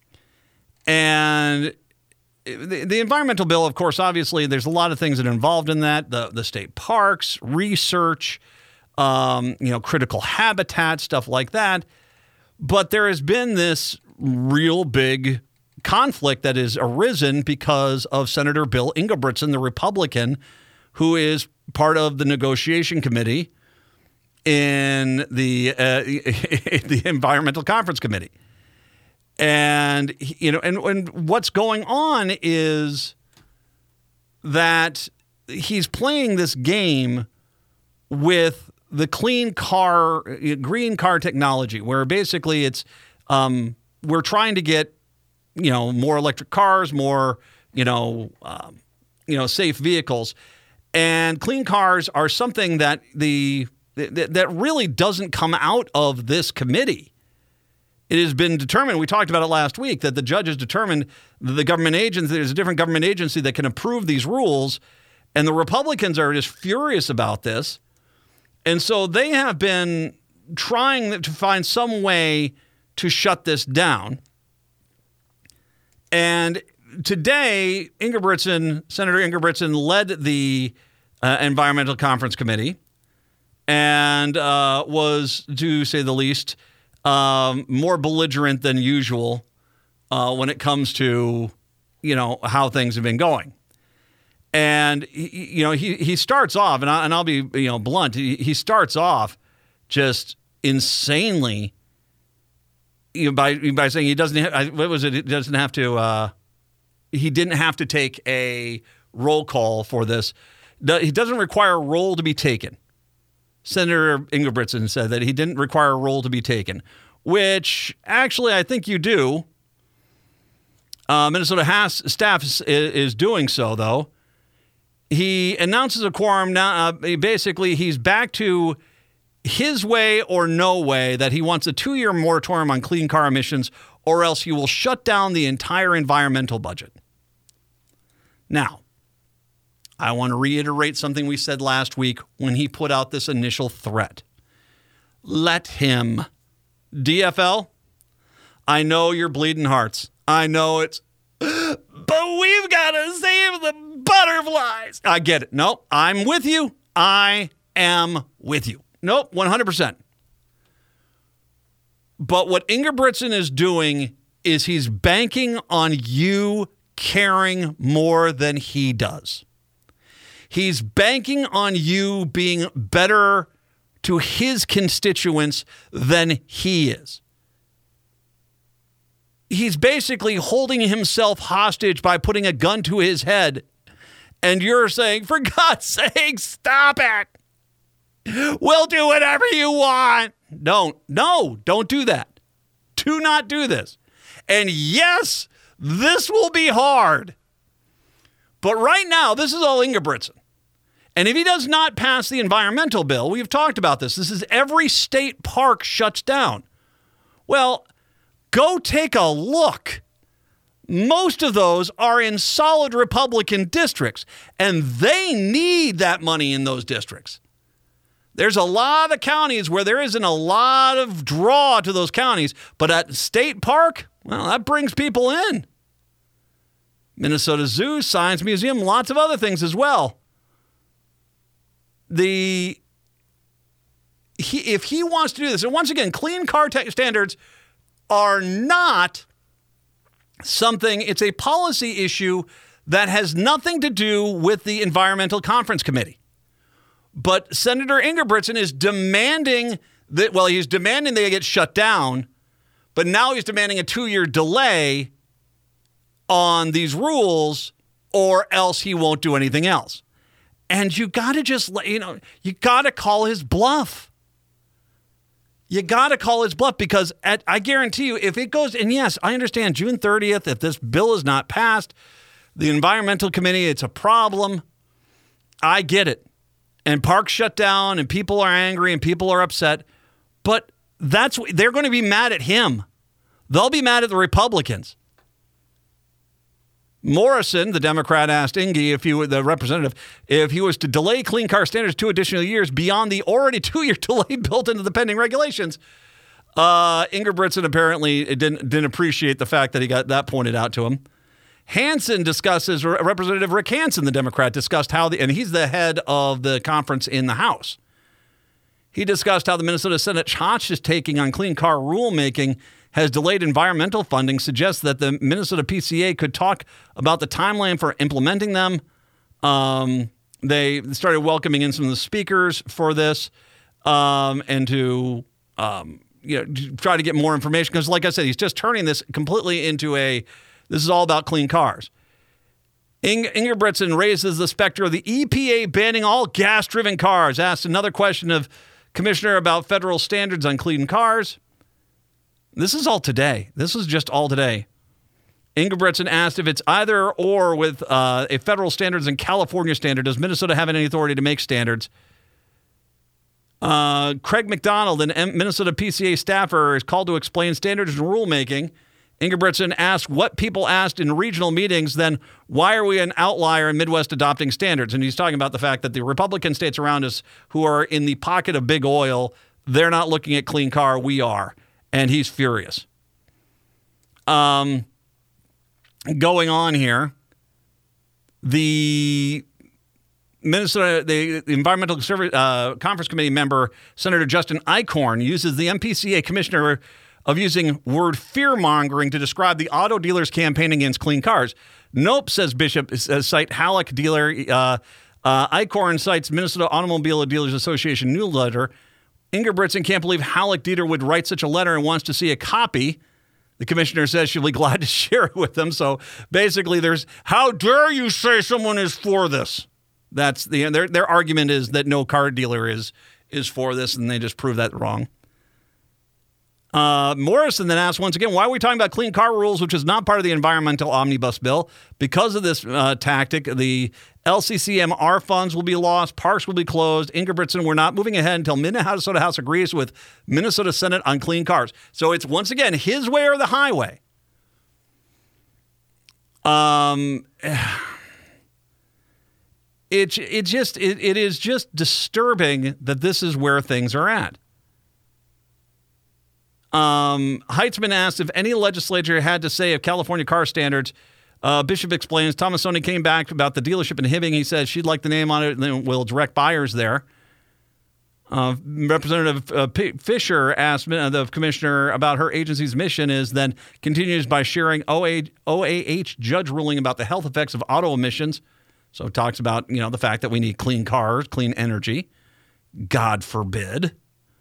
S1: And the, the environmental bill, of course, obviously, there's a lot of things that are involved in that: the the state parks, research, um, you know, critical habitat, stuff like that. But there has been this real big conflict that has arisen because of Senator Bill Ingebrigtsen, the Republican, who is part of the negotiation committee in the uh, the Environmental Conference Committee. And you know, and, and what's going on is that he's playing this game with the clean car, green car technology, where basically it's um, we're trying to get, you know, more electric cars, more, you know, um, you know, safe vehicles, and clean cars are something that the that, that really doesn't come out of this committee. It has been determined. We talked about it last week, that the judges determined that the government agency, there's a different government agency that can approve these rules, and the Republicans are just furious about this, and so they have been trying to find some way to shut this down. And today, Ingebrigtsen, Senator Ingebrigtsen led the uh, Environmental Conference Committee and uh, was, to say the least, um, more belligerent than usual uh, when it comes to, you know, how things have been going. And, he, you know, he, he starts off, and, I, and I'll be, you know, blunt, he, he starts off just insanely, you know, by by saying he doesn't have, what was it? He doesn't have to, uh, he didn't have to take a roll call for this. He doesn't require a roll to be taken. Senator Ingebrigtsen said that he didn't require a roll to be taken, which actually I think you do. Uh, Minnesota House staff is, is doing so, though. He announces a quorum now. Uh, basically, he's back to his way or no way, that he wants a two-year moratorium on clean car emissions, or else he will shut down the entire environmental budget. Now, I want to reiterate something we said last week when he put out this initial threat. Let him. D F L, I know you're bleeding hearts. I know it's, but we've got to save the butterflies. I get it. Nope, I'm with you. I am with you. Nope, one hundred percent. But what Ingebrigtsen is doing is he's banking on you caring more than he does. He's banking on you being better to his constituents than he is. He's basically holding himself hostage by putting a gun to his head. And you're saying, for God's sake, stop it. We'll do whatever you want. Don't. No, don't do that. Do not do this. And yes, this will be hard. But right now, this is all Ingebrigtsen. And if he does not pass the environmental bill, we've talked about this. This is every state park shuts down. Well, go take a look. Most of those are in solid Republican districts, and they need that money in those districts. There's a lot of counties where there isn't a lot of draw to those counties, but at state park, well, that brings people in. Minnesota Zoo, Science Museum, lots of other things as well. The he, if he wants to do this, and once again, clean car te- standards are not something, it's a policy issue that has nothing to do with the Environmental Conference Committee. But Senator Ingebrigtsen is demanding that, well, he's demanding they get shut down, but now he's demanding a two-year delay on these rules, or else he won't do anything else. And you got to just, you know, you got to call his bluff. You got to call his bluff, because at, I guarantee you, if it goes, and yes, I understand June thirtieth, if this bill is not passed, the Environmental Committee, it's a problem. I get it. And parks shut down, and people are angry, and people are upset. But that's they're going to be mad at him. They'll be mad at the Republicans. Morrison, the Democrat, asked Inge, if he were the representative, if he was to delay clean car standards two additional years beyond the already two-year delay built into the pending regulations. Uh, Ingebrigtsen apparently didn't didn't appreciate the fact that he got that pointed out to him. Hansen discusses, Representative Rick Hansen, the Democrat, discussed how the, and he's the head of the conference in the House. He discussed how the Minnesota Senate hostage taking on clean car rulemaking has delayed environmental funding, suggests that the Minnesota P C A could talk about the timeline for implementing them. Um, they started welcoming in some of the speakers for this um, and to um, you know try to get more information, because, like I said, he's just turning this completely into a, this is all about clean cars. Ing- Ingebrigtsen raises the specter of the E P A banning all gas-driven cars, asked another question of Commissioner about federal standards on clean cars. This is all today. This is just all today. Ingebrigtsen asked if it's either or with uh, a federal standards and California standard. Does Minnesota have any authority to make standards? Uh, Craig McDonald, an M- Minnesota P C A staffer, is called to explain standards and rulemaking. Ingebrigtsen asked what people asked in regional meetings, then why are we an outlier in Midwest adopting standards? And he's talking about the fact that the Republican states around us who are in the pocket of big oil, they're not looking at clean car, we are. And he's furious. Um, going on here, the Minnesota, the, the Environmental Service, uh, Conference Committee member, Senator Justin Eichhorn, uses the M P C A commissioner of using word fear-mongering to describe the auto dealers' campaign against clean cars. Nope, says Bishop, uh, cite Halleck dealer. Uh, uh, Eichhorn cites Minnesota Automobile Dealers Association newsletter. Ingebrigtsen can't believe Halleck Dieter would write such a letter and wants to see a copy. The commissioner says she'll be glad to share it with them. So basically, there's, how dare you say someone is for this? That's the their their argument is that no car dealer is is for this, and they just prove that wrong. Uh, Morrison then asked once again, why are we talking about clean car rules, which is not part of the environmental omnibus bill? Because of this uh, tactic, the L C C M R funds will be lost, parks will be closed. Ingebrigtsen, we're not moving ahead until Minnesota House agrees with Minnesota Senate on clean cars. So it's, once again, his way or the highway. Um... It it just it, it is just disturbing that this is where things are at. Um, Heitzman asked if any legislature had to say of California car standards. Uh, Bishop explains Tomassoni came back about the dealership in Hibbing. He says she'd like the name on it and then we'll direct buyers there. Uh, Representative uh, P- Fisher asked the commissioner about her agency's mission is then continues by sharing O A H judge ruling about the health effects of auto emissions. So it talks about, you know, the fact that we need clean cars, clean energy. God forbid.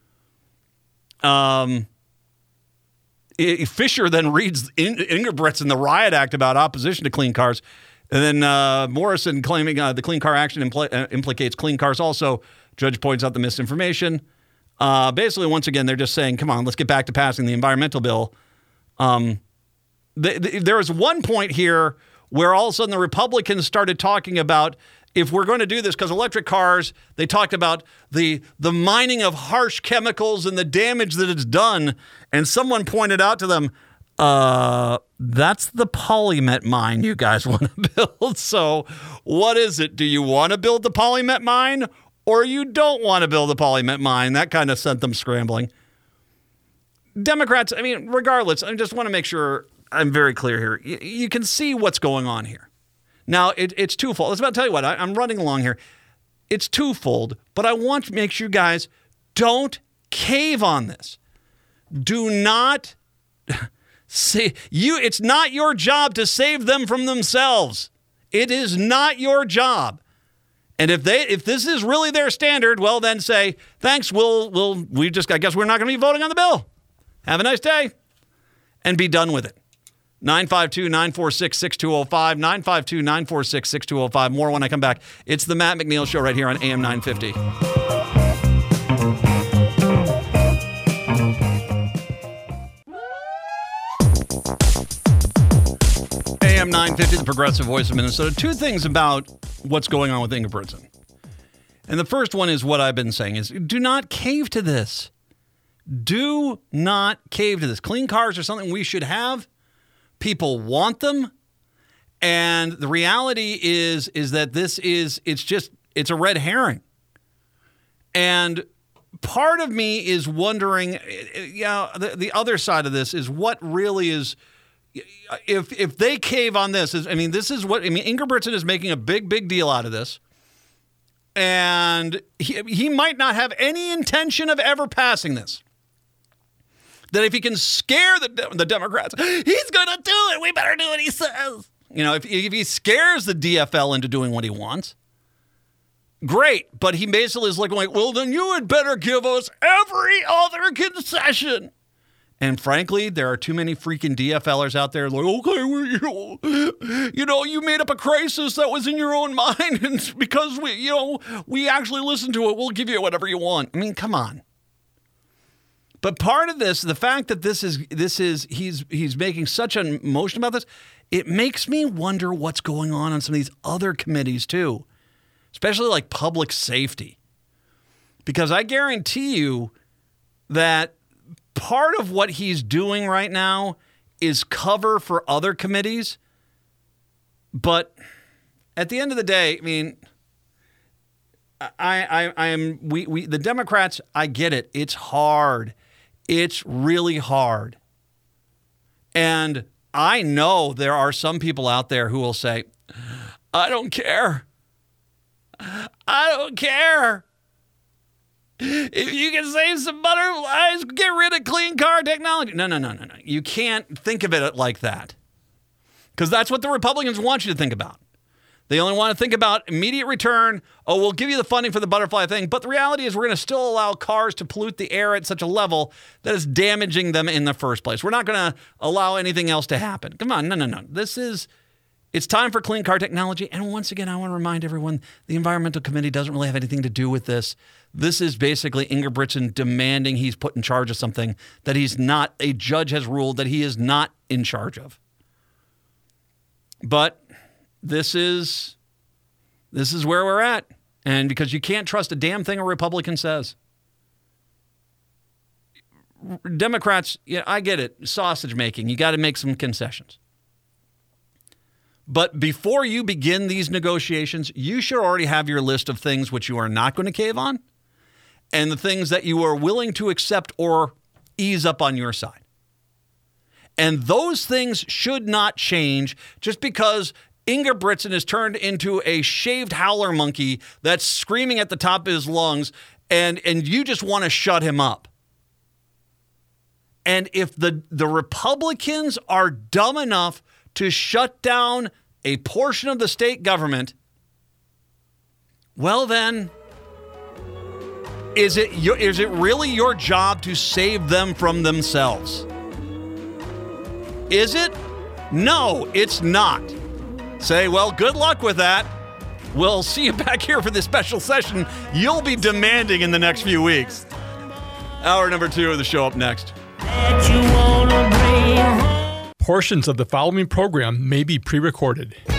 S1: Um, it, Fisher then reads in, Ingebrigtsen the riot act about opposition to clean cars. And then uh, Morrison claiming uh, the Clean Car Action impl- uh, implicates clean cars also. Judge points out the misinformation. Uh, basically, once again, they're just saying, come on, let's get back to passing the environmental bill. Um, the, the, there was one point here where all of a sudden the Republicans started talking about if we're going to do this, because electric cars, they talked about the the mining of harsh chemicals and the damage that it's done. And someone pointed out to them, uh, that's the Polymet mine you guys want to build. So what is it? Do you want to build the Polymet mine or you don't want to build the Polymet mine? That kind of sent them scrambling. Democrats, I mean, regardless, I just want to make sure I'm very clear here. You, you can see what's going on here. Now, it, it's twofold. I was about to tell you what, I, I'm running along here. It's twofold, but I want to make sure you guys don't cave on this. Do not say you. It's not your job to save them from themselves. It is not your job. And if they, if this is really their standard, well, then say thanks. We'll, we'll, we just. I guess we're not going to be voting on the bill. Have a nice day, and be done with it. nine five two, nine four six, six two zero five, nine five two, nine four six, six two zero five. More when I come back. It's the Matt McNeil Show right here on A M nine fifty. A M nine fifty, the progressive voice of Minnesota. Two things about what's going on with Ingebrigtsen. And the first one is what I've been saying is do not cave to this. Do not cave to this. Clean cars are something we should have. People want them. And the reality is, is that this is, it's just, it's a red herring. And part of me is wondering, yeah, the, the other side of this is what really is, if if they cave on this, is, I mean, this is what, I mean, Ingebrigtsen is making a big, big deal out of this. And he, he might not have any intention of ever passing this. That if he can scare the the Democrats, he's going to do it. We better do what he says. You know, if, if he scares the D F L into doing what he wants, great. But he basically is like, well, then you had better give us every other concession. And frankly, there are too many freaking D F Lers out there like, okay, well, you know, you know, you made up a crisis that was in your own mind. And because we, you know, we actually listened to it, we'll give you whatever you want. I mean, come on. But part of this, the fact that this is this is he's he's making such a motion about this, it makes me wonder what's going on on some of these other committees too, especially like public safety. Because I guarantee you that part of what he's doing right now is cover for other committees. But at the end of the day, I mean, I I I am we we the Democrats, I get it. It's hard. It's really hard. And I know there are some people out there who will say, I don't care. I don't care. If you can save some butterflies, get rid of clean car technology. No, no, no, no, no. You can't think of it like that. Because that's what the Republicans want you to think about. They only want to think about immediate return. Oh, we'll give you the funding for the butterfly thing. But the reality is we're going to still allow cars to pollute the air at such a level that is damaging them in the first place. We're not going to allow anything else to happen. Come on. No, no, no. This is, it's time for clean car technology. And once again, I want to remind everyone, the Environmental Committee doesn't really have anything to do with this. This is basically Ingebrigtsen demanding he's put in charge of something that he's not, a judge has ruled that he is not in charge of. But this is this is where we're at. And because you can't trust a damn thing a Republican says. Democrats, yeah, I get it. Sausage making. You got to make some concessions. But before you begin these negotiations, you should already have your list of things which you are not going to cave on and the things that you are willing to accept or ease up on your side. And those things should not change just because Ingebrigtsen is turned into a shaved howler monkey that's screaming at the top of his lungs, and, and you just want to shut him up. And if the, the Republicans are dumb enough to shut down a portion of the state government, well then, is it your, is it really your job to save them from themselves? Is it? No, it's not. Say, well, good luck with that. We'll see you back here for this special session you'll be demanding in the next few weeks. Hour number two of the show up next.
S3: Portions of the following program may be pre-recorded.
S1: A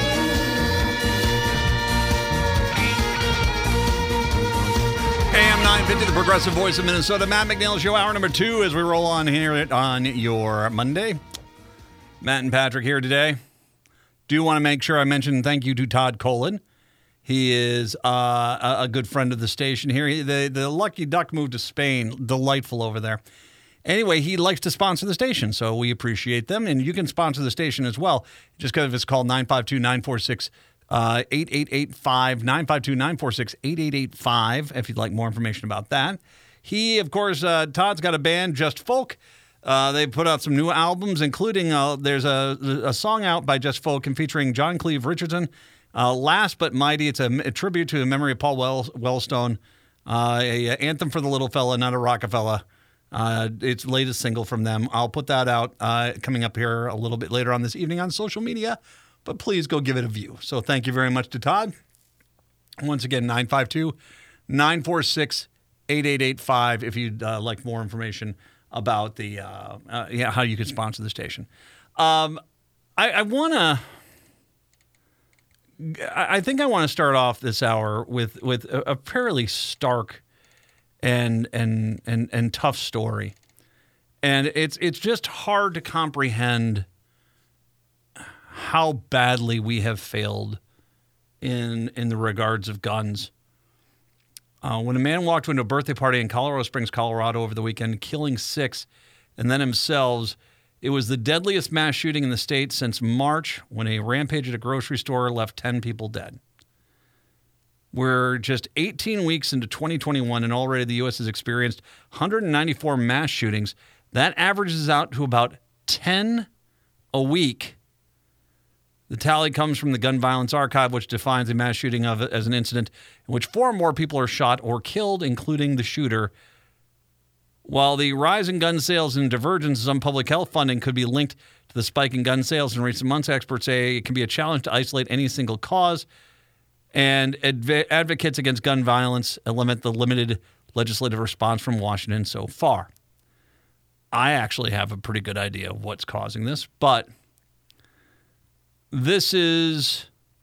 S1: M nine fifty, the Progressive Voice of Minnesota. Matt McNeil Show, hour number two as we roll on here on your Monday. Matt and Patrick here today. Do want to make sure I mention thank you to Todd Colin. He is uh, a, a good friend of the station here. He, the, the Lucky Duck moved to Spain. Delightful over there. Anyway, he likes to sponsor the station, so we appreciate them. And you can sponsor the station as well. Just give us a call, nine five two, nine four six, eight eight eight five, nine five two, nine four six, eight eight eight five, if you'd like more information about that. He, of course, uh, Todd's got a band, Just Folk. Uh, they put out some new albums, including uh, there's a, a song out by Just Folk and featuring John Cleve Richardson. Uh, Last But Mighty. It's a, a tribute to the memory of Paul Well, Wellstone. Uh, a, a anthem for the little fella, not a Rockefeller. Uh, it's latest single from them. I'll put that out uh, coming up here a little bit later on this evening on social media. But please go give it a view. So thank you very much to Todd. Once again, nine five two, nine four six, eight eight eight five if you'd uh, like more information about the uh, uh, yeah how you could sponsor the station. Um, I, I want to. I think I want to start off this hour with with a, a fairly stark and and and and tough story, and it's it's just hard to comprehend how badly we have failed in in the regards of guns. Uh, when a man walked into a birthday party in Colorado Springs, Colorado over the weekend, killing six and then himself, it was the deadliest mass shooting in the state since March when a rampage at a grocery store left ten people dead. We're just eighteen weeks into twenty twenty-one, and already the U S has experienced one hundred ninety-four mass shootings. That averages out to about ten a week. The tally comes from the Gun Violence Archive, which defines a mass shooting of as an incident in which four or more people are shot or killed, including the shooter. While the rise in gun sales and divergence in some public health funding could be linked to the spike in gun sales in recent months, experts say it can be a challenge to isolate any single cause, and adv- advocates against gun violence limit the limited legislative response from Washington so far. I actually have a pretty good idea of what's causing this, but This is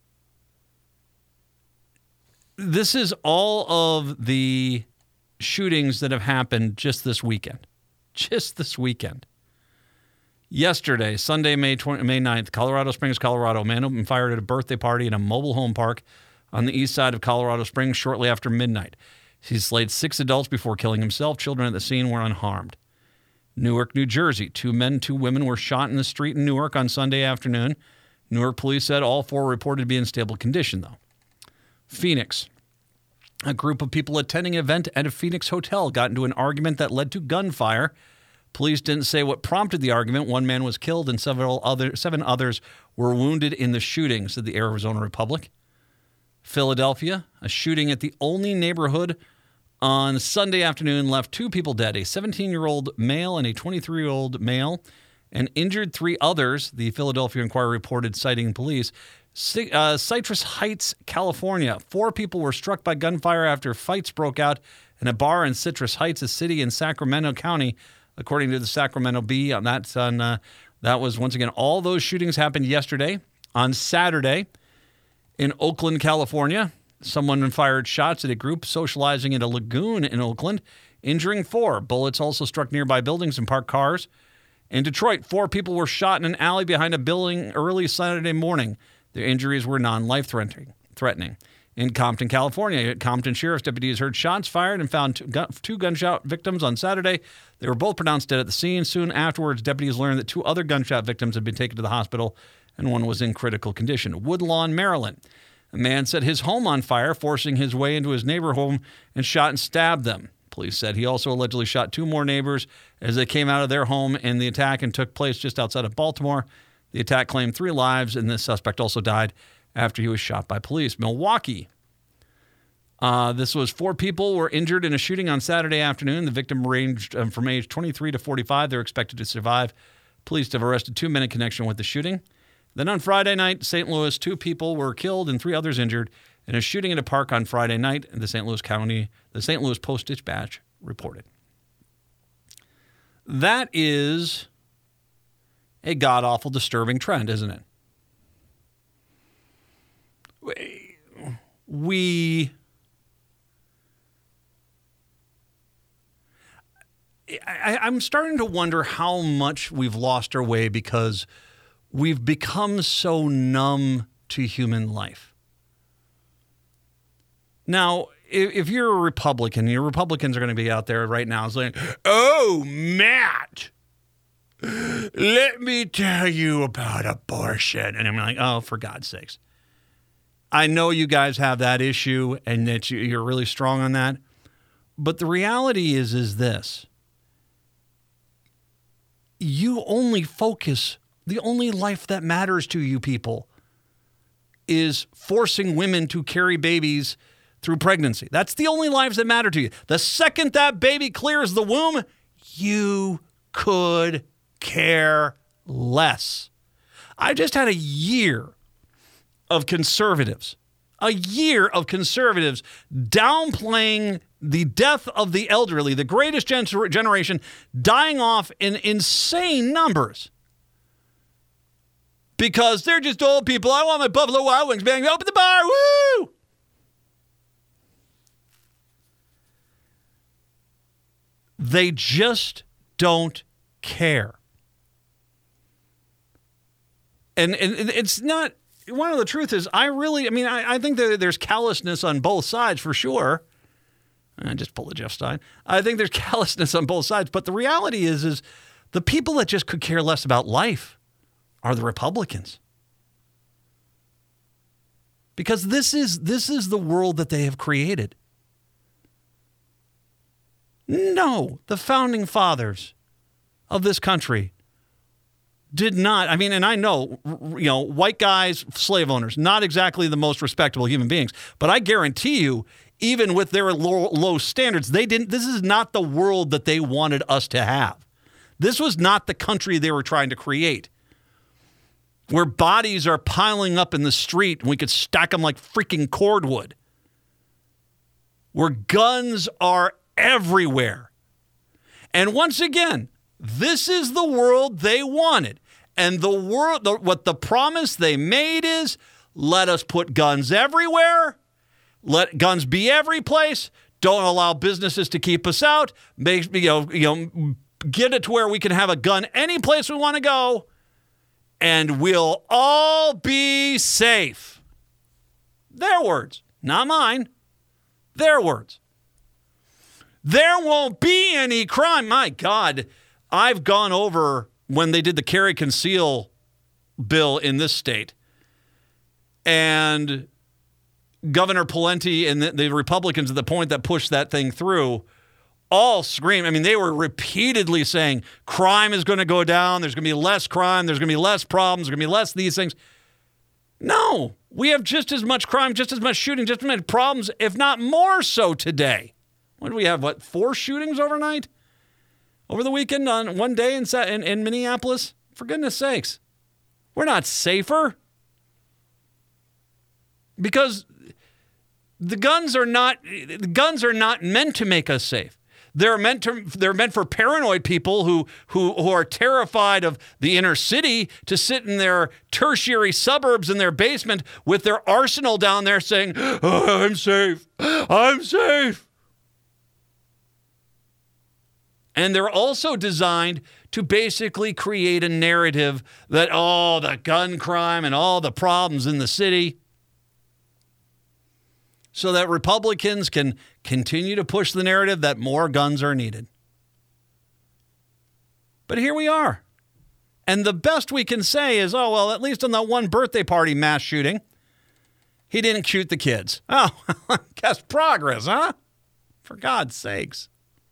S1: this is all of the shootings that have happened just this weekend. Just this weekend. Yesterday, Sunday, May ninth, Colorado Springs, Colorado, a man opened fire at a birthday party in a mobile home park on the east side of Colorado Springs shortly after midnight. He slayed six adults before killing himself. Children at the scene were unharmed. Newark, New Jersey. Two men, two women were shot in the street in Newark on Sunday afternoon. Newark police said all four were reported to be in stable condition, though. Phoenix. A group of people attending an event at a Phoenix hotel got into an argument that led to gunfire. Police didn't say what prompted the argument. One man was killed and several other, seven others were wounded in the shooting, said the Arizona Republic. Philadelphia, a shooting at the Olney neighborhood on Sunday afternoon left two people dead, a seventeen-year-old male and a twenty-three-year-old male, and injured three others, the Philadelphia Inquirer reported, citing police. Uh, Citrus Heights, California. Four people were struck by gunfire after fights broke out in a bar in Citrus Heights, a city in Sacramento County, according to the Sacramento Bee. On that, on, uh, that was, once again, all those shootings happened yesterday. On Saturday, in Oakland, California, someone fired shots at a group socializing in a lagoon in Oakland, injuring four. Bullets also struck nearby buildings and parked cars. In Detroit, four people were shot in an alley behind a building early Saturday morning. Their injuries were non-life-threatening. Threatening. In Compton, California, Compton Sheriff's deputies heard shots fired and found two, gun, two gunshot victims on Saturday. They were both pronounced dead at the scene. Soon afterwards, deputies learned that two other gunshot victims had been taken to the hospital, and one was in critical condition. Woodlawn, Maryland. A man set his home on fire, forcing his way into his neighbor's home, and shot and stabbed them. Police said he also allegedly shot two more neighbors as they came out of their home in the attack and took place just outside of Baltimore. The attack claimed three lives, and the suspect also died after he was shot by police. Milwaukee. Uh, this was four people were injured in a shooting on Saturday afternoon. The victim ranged um, from age twenty-three to forty-five. They're expected to survive. Police have arrested two men in connection with the shooting. Then on Friday night, Saint Louis, two people were killed and three others injured in a shooting at a park on Friday night. The Saint Louis County, the Saint Louis Post-Dispatch reported. That is a god-awful, disturbing trend, isn't it? We... I, I'm starting to wonder how much we've lost our way because we've become so numb to human life. Now, if, if you're a Republican, your Republicans are going to be out there right now saying, "Oh, Matt, let me tell you about abortion." And I'm like, oh, for God's sakes. I know you guys have that issue and that you're really strong on that. But the reality is, is this. You only focus, the only life that matters to you people is forcing women to carry babies through pregnancy. That's the only lives that matter to you. The second that baby clears the womb, you could care less. I just had a year of conservatives, a year of conservatives downplaying the death of the elderly, the greatest gen- generation dying off in insane numbers. Because they're just old people. I want my Buffalo Wild Wings, man. Open the bar. Woo! They just don't care. And, and it's not, one of the truth is, I really, I mean, I, I think that there's callousness on both sides for sure. I just pulled a Jeff Stein. I think there's callousness on both sides. But the reality is, is the people that just could care less about life are the Republicans. Because this is this is the world that they have created. No, the founding fathers of this country did not, I mean, and I know, you know, white guys, slave owners, not exactly the most respectable human beings, but I guarantee you, even with their low, low standards, they didn't, this is not the world that they wanted us to have. This was not the country they were trying to create, where bodies are piling up in the street and we could stack them like freaking cordwood, where guns are everywhere. And once again, this is the world they wanted. And the world, the, what the promise they made is, let us put guns everywhere. Let guns be every place. Don't allow businesses to keep us out. Make, you know, you know, get it to where we can have a gun any place we want to go. And we'll all be safe. Their words, not mine. Their words. There won't be any crime. My God, I've gone over when they did the carry conceal bill in this state. And Governor Pawlenty and the, the Republicans at the point that pushed that thing through all screamed. I mean, they were repeatedly saying crime is going to go down. There's going to be less crime. There's going to be less problems. There's going to be less of these things. No, we have just as much crime, just as much shooting, just as many problems, if not more so today. What do we have, what, four shootings overnight? Over the weekend on one day in, in, in Minneapolis? For goodness sakes. We're not safer. Because the guns are not the guns are not meant to make us safe. They're meant to they're meant for paranoid people who who who are terrified of the inner city to sit in their tertiary suburbs in their basement with their arsenal down there saying, oh, I'm safe. I'm safe. And they're also designed to basically create a narrative that, oh, the gun crime and all the problems in the city, so that Republicans can continue to push the narrative that more guns are needed. But here we are. And the best we can say is, oh, well, at least on that one birthday party mass shooting, he didn't shoot the kids. Oh, guess progress, huh? For God's sakes.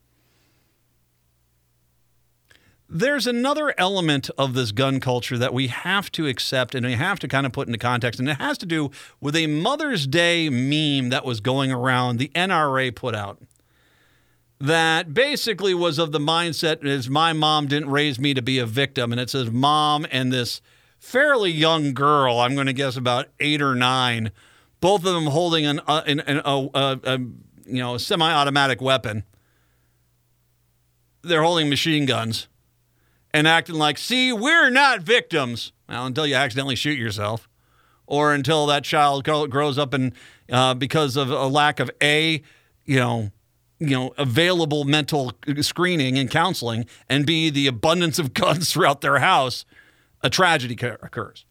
S1: There's another element of this gun culture that we have to accept and we have to kind of put into context, and it has to do with a Mother's Day meme that was going around, the N R A put out, that basically was of the mindset is my mom didn't raise me to be a victim, and it says mom and this fairly young girl, I'm going to guess about eight or nine, both of them holding an, uh, an, an a, a, a you know a semi-automatic weapon. They're holding machine guns. And acting like, see, we're not victims. Well, until you accidentally shoot yourself. Or until that child grows up and uh, because of a lack of A, you know, you know, available mental screening and counseling, and B, the abundance of guns throughout their house, a tragedy occurs.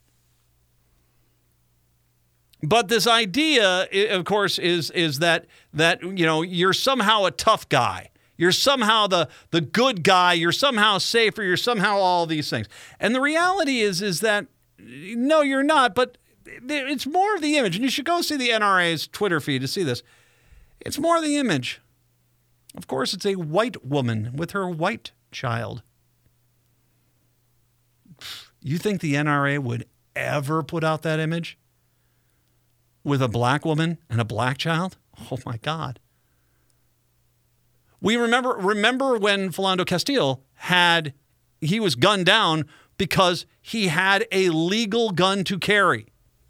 S1: But this idea, of course, is is that that, you know, you're somehow a tough guy. You're somehow the, the good guy. You're somehow safer. You're somehow all these things. And the reality is, is that, no, you're not. But it's more of the image. And you should go see the N R A's Twitter feed to see this. It's more of the image. Of course, it's a white woman with her white child. You think the N R A would ever put out that image with a black woman and a black child? Oh, my God. We remember remember when Philando Castile had, he was gunned down because he had a legal gun to carry.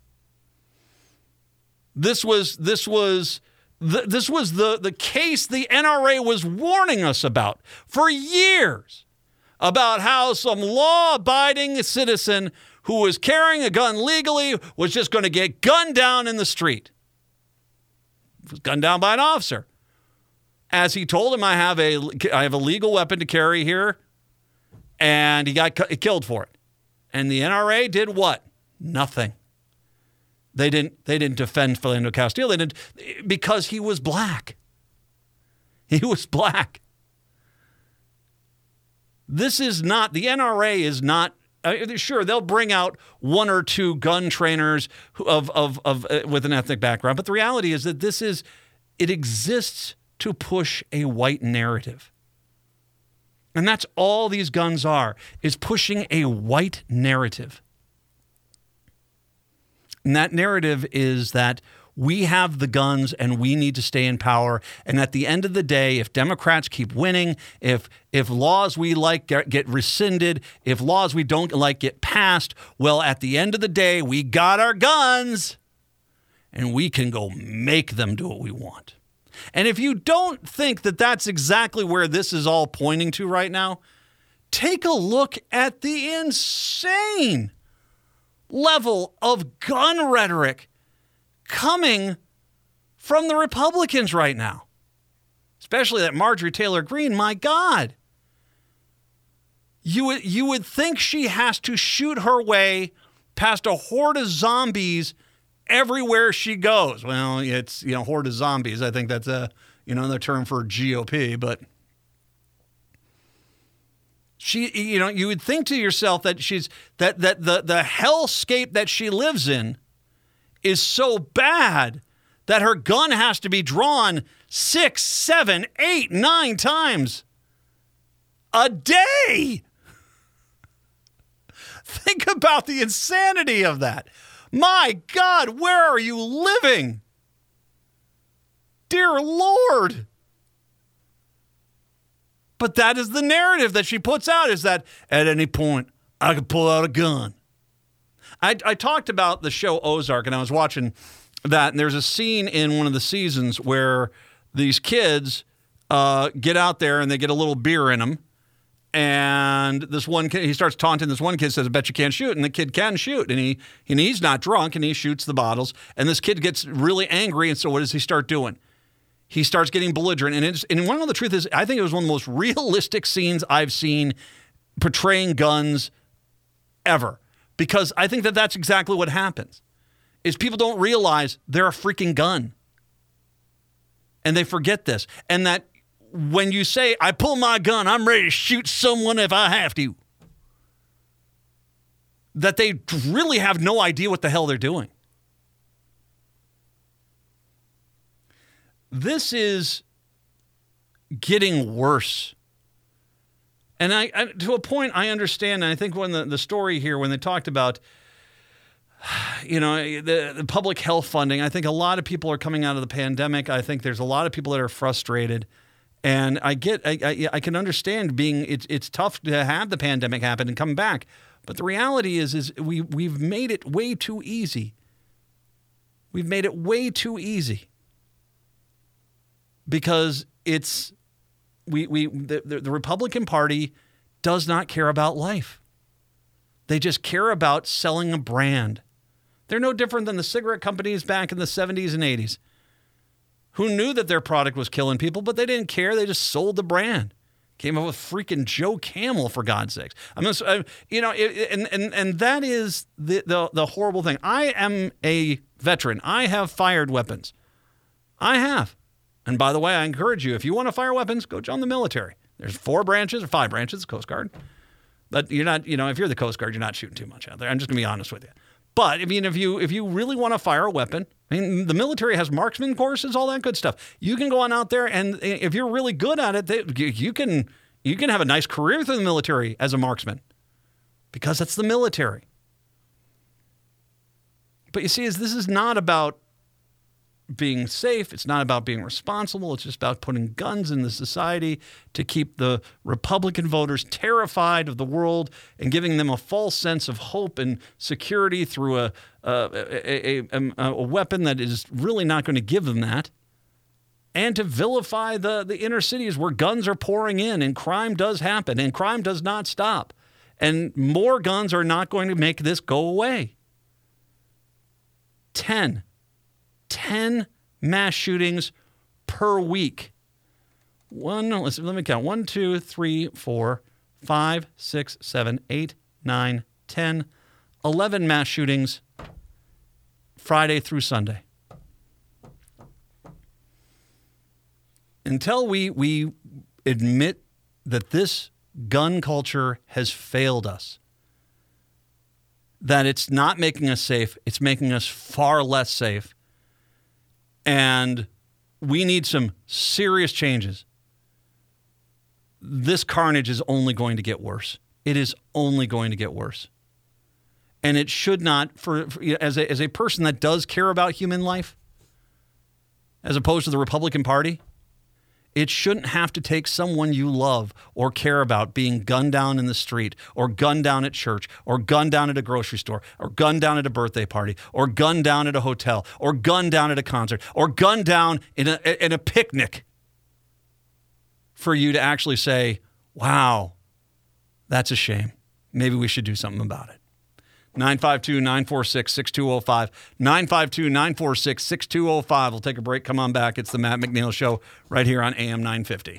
S1: This was this was the, this was the, the case the N R A was warning us about for years, about how some law-abiding citizen who was carrying a gun legally was just going to get gunned down in the street. He was gunned down by an officer. As he told him, I have a, I have a legal weapon to carry here, and he got cu- killed for it. And the N R A did what? Nothing. They didn't. They didn't defend Philando Castile. They didn't, because he was black. He was black. This is not, the N R A is not. Uh, sure, they'll bring out one or two gun trainers of of of uh, with an ethnic background, but the reality is that this is, it exists to push a white narrative. And that's all these guns are, is pushing a white narrative. And that narrative is that we have the guns and we need to stay in power. And at the end of the day, if Democrats keep winning, if if laws we like get, get rescinded, if laws we don't like get passed, well, at the end of the day, we got our guns and we can go make them do what we want. And if you don't think that that's exactly where this is all pointing to right now, take a look at the insane level of gun rhetoric coming from the Republicans right now. Especially that Marjorie Taylor Greene, my God. You would, you would think she has to shoot her way past a horde of zombies everywhere she goes. Well, it's, you know, horde of zombies. I think that's a, you know, the term for G O P, but she, you know, you would think to yourself that she's, that, that the, the hellscape that she lives in is so bad that her gun has to be drawn six, seven, eight, nine times a day. Think about the insanity of that. My God, where are you living? Dear Lord. But that is the narrative that she puts out, is that at any point I could pull out a gun. I, I talked about the show Ozark, and I was watching that, and there's a scene in one of the seasons where these kids uh, get out there and they get a little beer in them, and this one kid, he starts taunting this one kid, says, I bet you can't shoot, and the kid can shoot, and, he, and he's not drunk, and he shoots the bottles, and this kid gets really angry, and so what does he start doing? He starts getting belligerent, and, it's, and one of the truth is, I think it was one of the most realistic scenes I've seen portraying guns ever, because I think that that's exactly what happens, is people don't realize they're a freaking gun, and they forget this, and that when you say, I pull my gun, I'm ready to shoot someone if I have to, that they really have no idea what the hell they're doing. This is getting worse. And I, I to a point, I understand, and I think when the, the story here, when they talked about, you know, the, the public health funding, I think a lot of people are coming out of the pandemic. I think there's a lot of people that are frustrated. And I get, I, I, I can understand being, it's it's tough to have the pandemic happen and come back. But the reality is, is we, we've made it way too easy. We've made it way too easy. Because it's, we, we the, the Republican Party does not care about life. They just care about selling a brand. They're no different than the cigarette companies back in the seventies and eighties, who knew that their product was killing people, but they didn't care. They just sold the brand. Came up with freaking Joe Camel, for God's sakes. I mean, I, you know, it, and and and that is the, the the horrible thing. I am a veteran. I have fired weapons. I have. And by the way, I encourage you, if you want to fire weapons, go join the military. There's four branches or five branches, the Coast Guard. But you're not, you know, if you're the Coast Guard, you're not shooting too much out there. I'm just going to be honest with you. But I mean, if you if you really want to fire a weapon, I mean, the military has marksman courses, all that good stuff. You can go on out there, and if you're really good at it, they, you can you can have a nice career through the military as a marksman, because that's the military. But you see, is this is not about being safe. It's not about being responsible. It's just about putting guns in the society to keep the Republican voters terrified of the world and giving them a false sense of hope and security through a a, a, a, a weapon that is really not going to give them that. And to vilify the, the inner cities where guns are pouring in and crime does happen and crime does not stop. And more guns are not going to make this go away. Ten. Ten mass shootings per week. One, let's, let me count. One, two, three, four, five, six, seven, eight, nine, ten, eleven mass shootings Friday through Sunday. Until we we admit that this gun culture has failed us, that it's not making us safe, it's making us far less safe, and we need some serious changes, this carnage is only going to get worse. It is only going to get worse. And it should not, for, for as a, as a person that does care about human life, as opposed to the Republican Party, it shouldn't have to take someone you love or care about being gunned down in the street or gunned down at church or gunned down at a grocery store or gunned down at a birthday party or gunned down at a hotel or gunned down at a concert or gunned down in a, in a picnic for you to actually say, wow, that's a shame. Maybe we should do something about it. nine five two, nine four six, six two zero five. nine five two, nine four six, six two zero five. We'll take a break. Come on back. It's the Matt McNeil Show right here on A M nine fifty.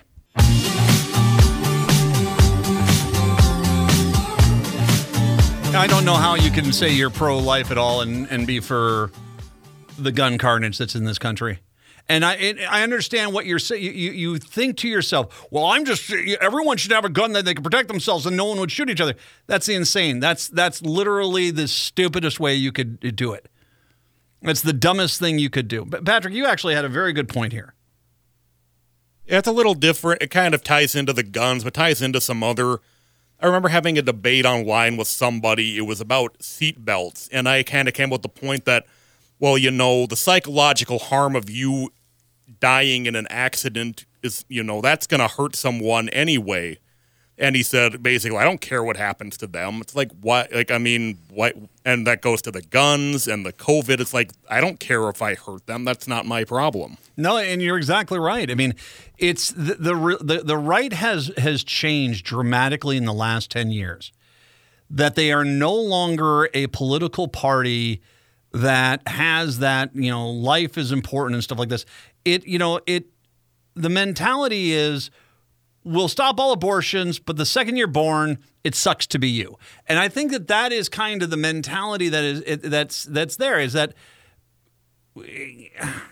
S1: I don't know how you can say you're pro-life at all and, and be for the gun carnage that's in this country. And I it, I understand what you're saying. You, you you think to yourself, well, I'm just, everyone should have a gun that they can protect themselves and no one would shoot each other. That's insane. That's that's literally the stupidest way you could do it. It's the dumbest thing you could do. But Patrick, you actually had a very good point here.
S2: Yeah, it's a little different. It kind of ties into the guns, but ties into some other I remember having a debate online with somebody. It was about seat belts, and I kind of came with the point that, well, you know, the psychological harm of you dying in an accident is, you know, that's going to hurt someone anyway. And he said, basically, I don't care what happens to them. It's like, what? Like, I mean, what? And that goes to the guns and the COVID. It's like, I don't care if I hurt them. That's not my problem.
S1: No, and you're exactly right. I mean, it's the the the, the right has has changed dramatically in the last ten years. That they are no longer a political party that has that, you know, life is important and stuff like this. It, you know, it, the mentality is, we'll stop all abortions, but the second you're born, it sucks to be you. And I think that that is kind of the mentality that is it, that's that's there. Is that you,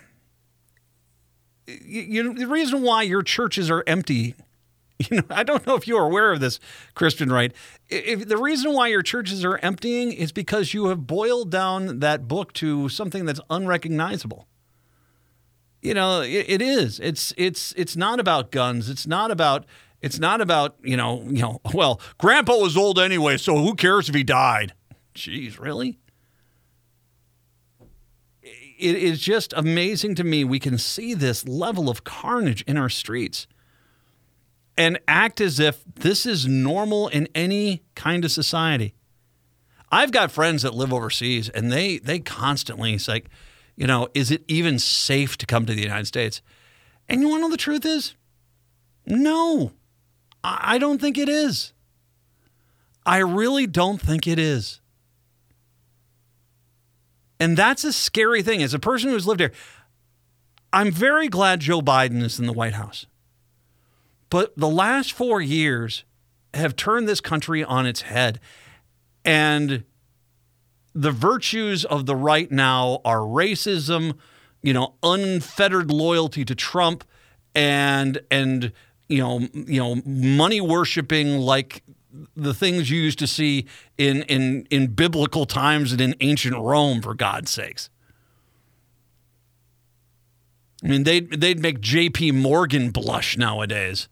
S1: you know, the reason why your churches are empty? You know, I don't know if you're aware of this, Christian Wright. If the reason why your churches are emptying is because you have boiled down that book to something that's unrecognizable. You know, it, it is. It's it's it's not about guns. It's not about it's not about, you know, you know, well, Grandpa was old anyway, so who cares if he died? Jeez, really? It is just amazing to me we can see this level of carnage in our streets and act as if this is normal in any kind of society. I've got friends that live overseas, and they they constantly say, like, you know, is it even safe to come to the United States? And you want to know the truth is? No, I don't think it is. I really don't think it is. And that's a scary thing. As a person who's lived here, I'm very glad Joe Biden is in the White House. But the last four years have turned this country on its head. And the virtues of the right now are racism, you know, unfettered loyalty to Trump, and and you know, you know, money worshiping like the things you used to see in in in biblical times and in ancient Rome, for God's sakes. I mean, they'd they'd make J P Morgan blush nowadays.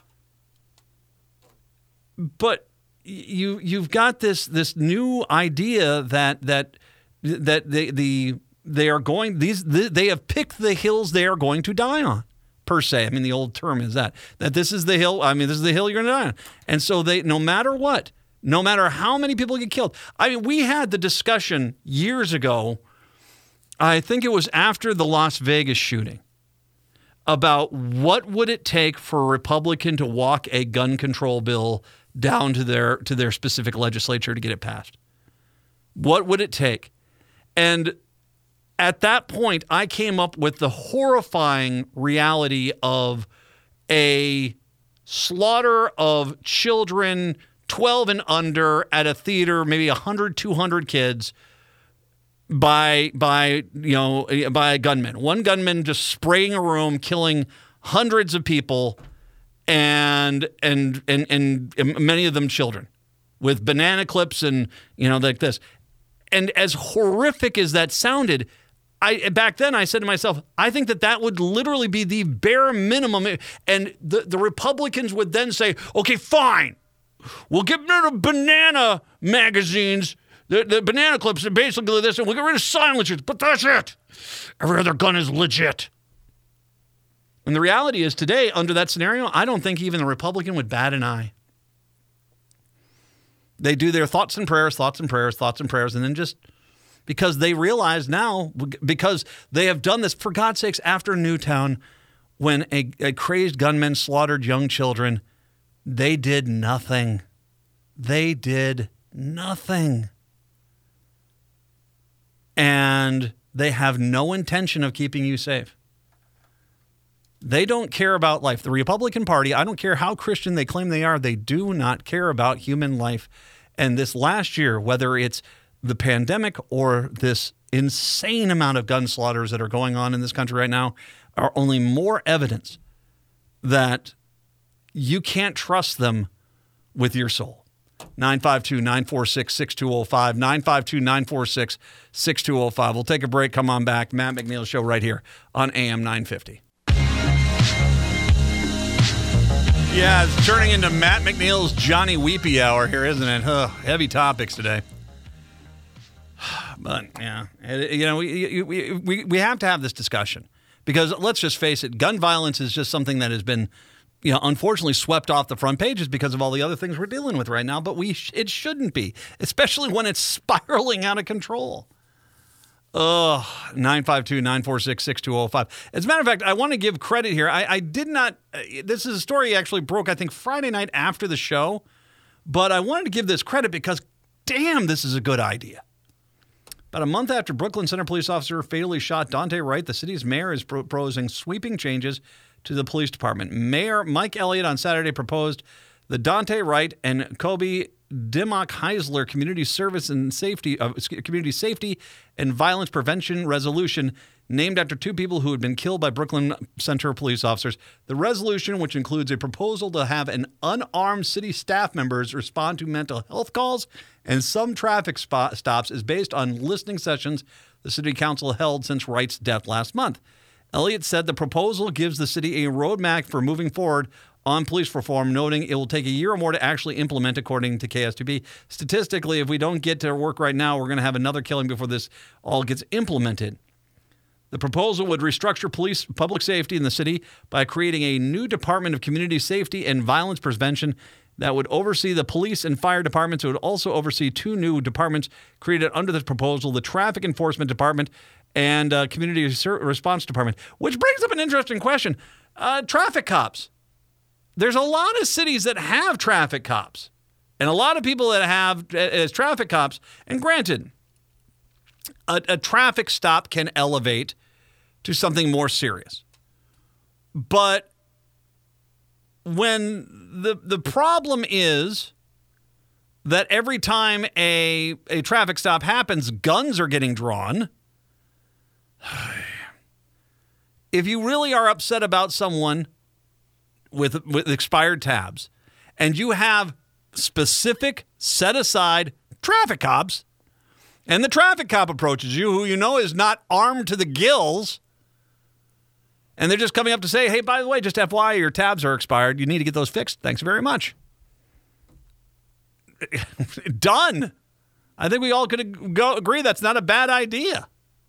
S1: But You you've got this this new idea that that that they the they are going these they have picked the hills they are going to die on, per se. I mean, the old term is that that this is the hill. I mean, this is the hill you're going to die on. And so they, no matter what, no matter how many people get killed. I mean, we had the discussion years ago. I think it was after the Las Vegas shooting, about what would it take for a Republican to walk a gun control bill down to their to their specific legislature to get it passed. What would it take? And at that point, I came up with the horrifying reality of a slaughter of children twelve and under at a theater, maybe one hundred, two hundred kids, by by you know by a gunman. One gunman just spraying a room, killing hundreds of people. And, and and and many of them children, with banana clips and, you know, like this. And as horrific as that sounded, I back then I said to myself, I think that that would literally be the bare minimum. And the, the Republicans would then say, okay, fine, we'll get rid of banana magazines, the, the banana clips are basically this, and we'll get rid of silencers, but that's it. Every other gun is legit. And the reality is today, under that scenario, I don't think even the Republican would bat an eye. They do their thoughts and prayers, thoughts and prayers, thoughts and prayers, and then just because they realize now, because they have done this, for God's sakes, after Newtown, when a, a crazed gunman slaughtered young children, they did nothing. They did nothing. And they have no intention of keeping you safe. They don't care about life. The Republican Party, I don't care how Christian they claim they are, they do not care about human life. And this last year, whether it's the pandemic or this insane amount of gun slaughters that are going on in this country right now, are only more evidence that you can't trust them with your soul. nine five two, nine four six, six two zero five, nine five two, nine four six, six two zero five. We'll take a break. Come on back. Matt McNeil Show right here on A M nine fifty. Yeah, it's turning into Matt McNeil's Johnny Weepy hour here, isn't it? Ugh, heavy topics today. But, yeah, it, you know, we, we, we, we have to have this discussion because let's just face it, gun violence is just something that has been, you know, unfortunately swept off the front pages because of all the other things we're dealing with right now, but we sh- it shouldn't be, especially when it's spiraling out of control. Oh, nine five two, nine four six, six two zero five. As a matter of fact, I want to give credit here. I, I did not, uh, this is a story actually broke, I think, Friday night after the show, but I wanted to give this credit because, damn, this is a good idea. About a month after Brooklyn Center police officer fatally shot Dante Wright, the city's mayor is proposing sweeping changes to the police department. Mayor Mike Elliott on Saturday proposed the Dante Wright and Kobe Dimmock Heisler Community Service and Safety, uh, Community Safety and Violence Prevention Resolution, named after two people who had been killed by Brooklyn Center police officers. The resolution, which includes a proposal to have an unarmed city staff members respond to mental health calls and some traffic spot stops, is based on listening sessions the city council held since Wright's death last month. Elliott said the proposal gives the city a roadmap for moving forward on police reform, noting it will take a year or more to actually implement, according to K S two B. Statistically, if we don't get to work right now, we're going to have another killing before this all gets implemented. The proposal would restructure police public safety in the city by creating a new Department of Community Safety and Violence Prevention that would oversee the police and fire departments. It would also oversee two new departments created under this proposal, the Traffic Enforcement Department and uh, Community Response Department, which brings up an interesting question. Uh, traffic cops. There's a lot of cities that have traffic cops and a lot of people that have as traffic cops. And granted, a, a traffic stop can elevate to something more serious. But when the the problem is that every time a, a traffic stop happens, guns are getting drawn. If you really are upset about someone with with expired tabs, and you have specific set-aside traffic cops, and the traffic cop approaches you, who you know is not armed to the gills, and they're just coming up to say, hey, by the way, just F Y I, your tabs are expired. You need to get those fixed. Thanks very much. Done. I think we all could go agree that's not a bad idea.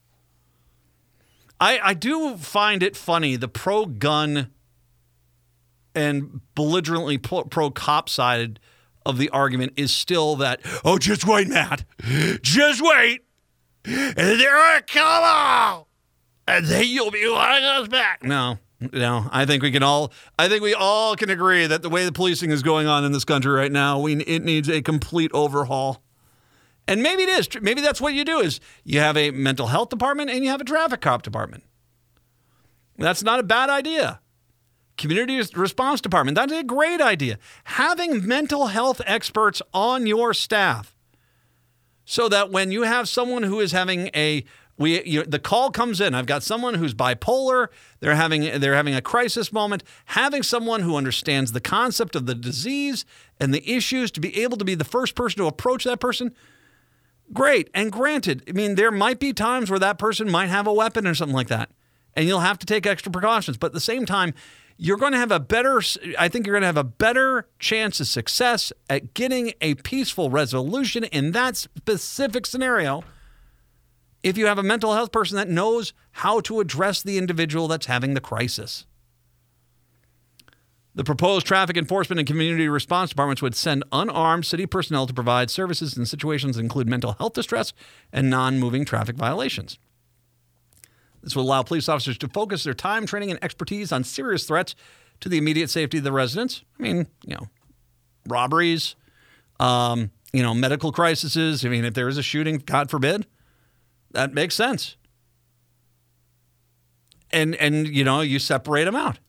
S1: I, I do find it funny, the pro-gun and belligerently pro-cop side of the argument is still that, oh, just wait, Matt. Just wait. And they're come on. And then you'll be wanting us back. No, no. I think we can all, I think we all can agree that the way the policing is going on in this country right now, we it needs a complete overhaul. And maybe it is. Maybe that's what you do is you have a mental health department and you have a traffic cop department. That's not a bad idea. Community response department. That's a great idea. Having mental health experts on your staff so that when you have someone who is having a we you, the call comes in, I've got someone who's bipolar, they're having they're having a crisis moment, having someone who understands the concept of the disease and the issues to be able to be the first person to approach that person. Great. And granted, I mean, there might be times where that person might have a weapon or something like that, and you'll have to take extra precautions. But at the same time, you're going to have a better, I think you're going to have a better chance of success at getting a peaceful resolution in that specific scenario if you have a mental health person that knows how to address the individual that's having the crisis. The proposed traffic enforcement and community response departments would send unarmed city personnel to provide services in situations that include mental health distress and non-moving traffic violations. This will allow police officers to focus their time, training, and expertise on serious threats to the immediate safety of the residents. I mean, you know, robberies, um, you know, medical crises. I mean, if there is a shooting, God forbid, that makes sense. And, and you know, you separate them out.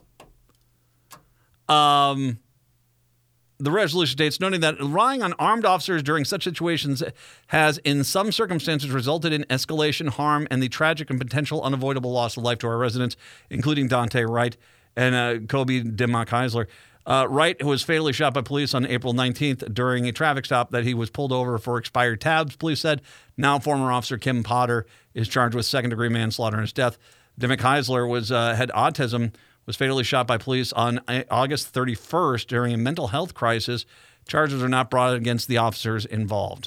S1: Um, the resolution states, noting that relying on armed officers during such situations has, in some circumstances, resulted in escalation, harm, and the tragic and potential unavoidable loss of life to our residents, including Dante Wright and uh, Kobe Dimmock Heisler. Uh, Wright, who was fatally shot by police on April nineteenth during a traffic stop that he was pulled over for expired tabs, police said. Now former officer Kim Potter is charged with second-degree manslaughter in his death. Dimmock Heisler was uh, had autism, was fatally shot by police on August thirty-first during a mental health crisis. Charges are not brought against the officers involved.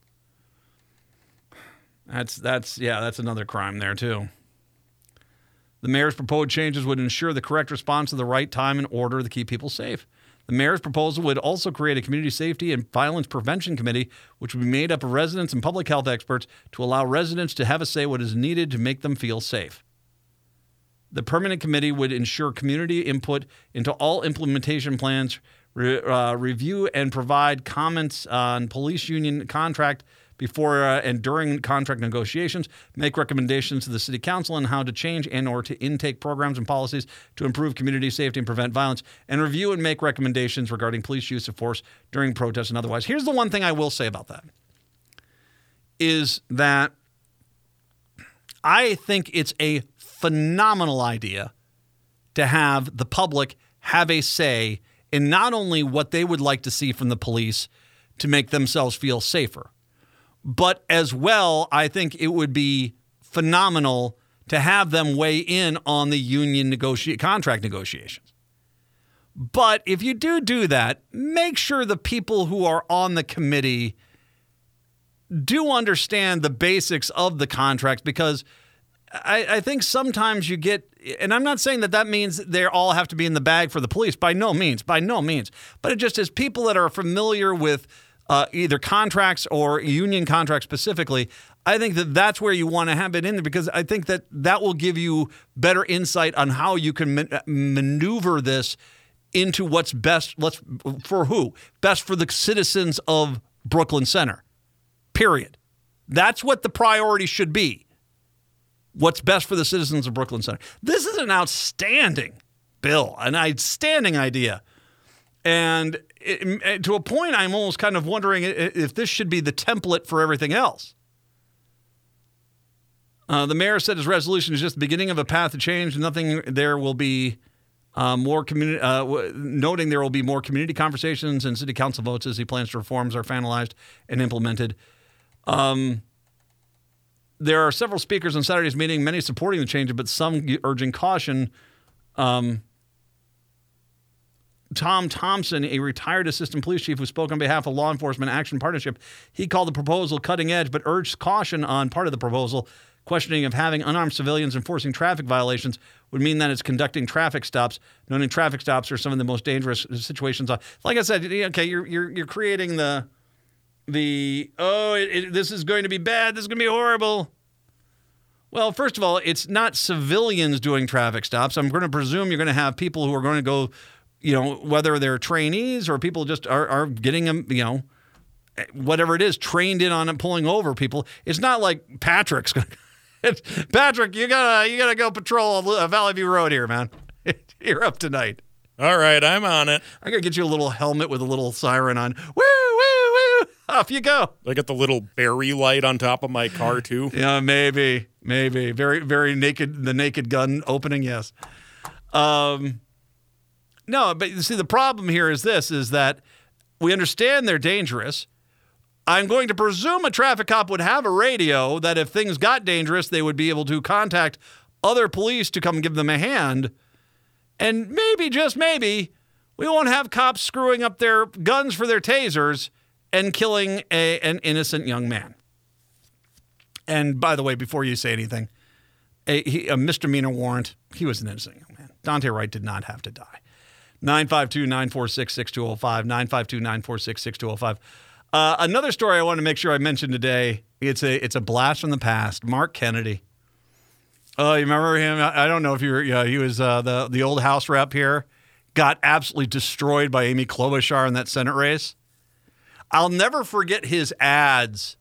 S1: That's, that's yeah, that's another crime there, too. The mayor's proposed changes would ensure the correct response to the right time and order to keep people safe. The mayor's proposal would also create a community safety and violence prevention committee, which would be made up of residents and public health experts to allow residents to have a say what is needed to make them feel safe. The permanent committee would ensure community input into all implementation plans, re, uh, review and provide comments on police union contract before uh, and during contract negotiations, make recommendations to the city council on how to change and or to intake programs and policies to improve community safety and prevent violence, and review and make recommendations regarding police use of force during protests and otherwise. Here's the one thing I will say about that, is that I think it's a phenomenal idea to have the public have a say in not only what they would like to see from the police to make themselves feel safer, but as well, I think it would be phenomenal to have them weigh in on the union negotiate contract negotiations. But if you do do that, make sure the people who are on the committee do understand the basics of the contracts, because I, I think sometimes you get, and I'm not saying that that means they all have to be in the bag for the police. By no means, by no means. But it just is people that are familiar with Uh, either contracts or union contracts specifically, I think that that's where you want to have it in there, because I think that that will give you better insight on how you can man- maneuver this into what's best. Let's for who? Best for the citizens of Brooklyn Center, period. That's what the priority should be. What's best for the citizens of Brooklyn Center. This is an outstanding bill, an outstanding idea. And it, it, to a point, I'm almost kind of wondering if this should be the template for everything else. Uh, the mayor said his resolution is just the beginning of a path to change. Nothing there will be uh, more community, uh, noting there will be more community conversations and city council votes as he plans to reforms are finalized and implemented. Um, there are several speakers on Saturday's meeting, many supporting the change, but some urging caution. Um, Tom Thompson, a retired assistant police chief who spoke on behalf of Law Enforcement Action Partnership, he called the proposal cutting edge, but urged caution on part of the proposal, questioning if having unarmed civilians enforcing traffic violations would mean that it's conducting traffic stops, knowing traffic stops are some of the most dangerous situations. Like I said, okay, you're you're you're creating the the oh, it, it, this is going to be bad, this is going to be horrible. Well, first of all, it's not civilians doing traffic stops. I'm going to presume you're going to have people who are going to go, you know, whether they're trainees or people just are, are getting them, you know, whatever it is, trained in on pulling over people. It's not like Patrick's going to, Patrick, you gotta, you gotta go patrol Valley View Road here, man. You're up tonight.
S2: All right, I'm on it.
S1: I gotta get you a little helmet with a little siren on. Woo, woo, woo. Off you go.
S2: I got the little berry light on top of my car too.
S1: Yeah, maybe, maybe. Very, very naked, the Naked Gun opening, yes. Um, No, but you see, the problem here is this, is that we understand they're dangerous. I'm going to presume a traffic cop would have a radio that if things got dangerous, they would be able to contact other police to come give them a hand. And maybe, just maybe, we won't have cops screwing up their guns for their tasers and killing a, an innocent young man. And by the way, before you say anything, a, he, a misdemeanor warrant, he was an innocent young man. Dante Wright did not have to die. nine five two, nine four six, six two zero five, nine five two, nine four six, six two zero five. Uh, another story I want to make sure I mention today, it's a it's a blast from the past. Mark Kennedy. Oh, you remember him? I, I don't know if you were, yeah, he was uh, the, the old House rep here. Got absolutely destroyed by Amy Klobuchar in that Senate race. I'll never forget his ads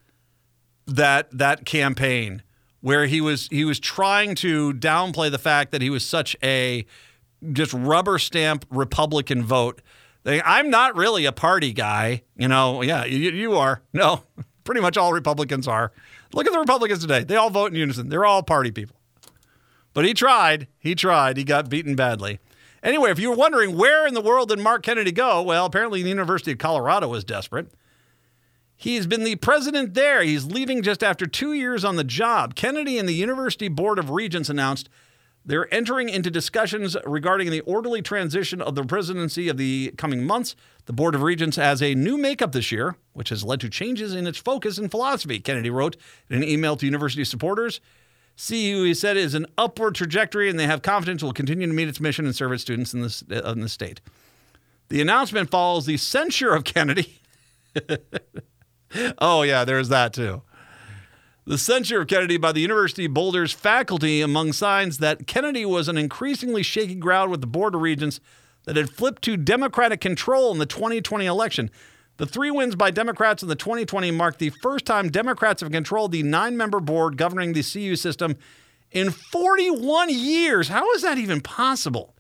S1: that that campaign where he was he was trying to downplay the fact that he was such a just rubber stamp Republican vote. They, I'm not really a party guy. You know, yeah, you, you are. No, pretty much all Republicans are. Look at the Republicans today. They all vote in unison. They're all party people. But he tried. He tried. He got beaten badly. Anyway, if you were wondering where in the world did Mark Kennedy go, well, apparently the University of Colorado was desperate. He's been the president there. He's leaving just after two years on the job. Kennedy and the University Board of Regents announced They're entering into discussions regarding the orderly transition of the presidency of the coming months. The Board of Regents has a new makeup this year, which has led to changes in its focus and philosophy, Kennedy wrote in an email to university supporters. C U, he said, is an upward trajectory, and they have confidence it will continue to meet its mission and serve its students in, this, in the state. The announcement follows the censure of Kennedy. Oh, yeah, there's that, too. The censure of Kennedy by the University of Boulder's faculty among signs that Kennedy was on increasingly shaky ground with the Board of Regents that had flipped to Democratic control in the twenty twenty election. The three wins by Democrats in the twenty twenty marked the first time Democrats have controlled the nine-member board governing the C U system in forty-one years. How is that even possible?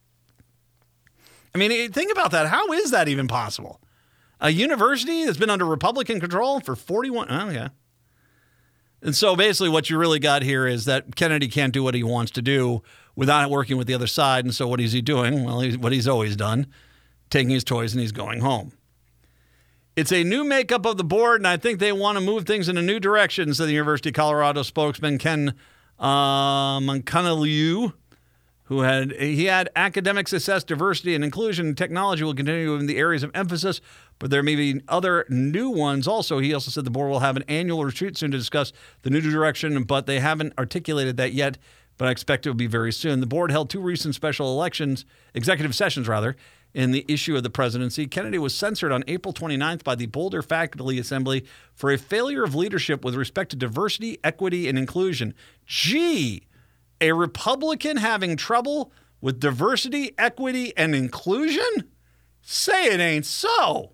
S1: I mean, think about that. How is that even possible? A university that's been under Republican control for forty-one... Oh, yeah. And so basically what you really got here is that Kennedy can't do what he wants to do without working with the other side. And so what is he doing? Well, he's, what he's always done, taking his toys and he's going home. It's a new makeup of the board, and I think they want to move things in a new direction, said the University of Colorado spokesman Ken uh, Moncaniello, who had he had academics assess diversity and inclusion. Technology will continue in the areas of emphasis, but there may be other new ones also. He also said the board will have an annual retreat soon to discuss the new direction, but they haven't articulated that yet, but I expect it will be very soon. The board held two recent special elections, executive sessions rather, in the issue of the presidency. Kennedy was censored on April twenty-ninth by the Boulder Faculty Assembly for a failure of leadership with respect to diversity, equity, and inclusion. Gee, a Republican having trouble with diversity, equity, and inclusion? Say it ain't so.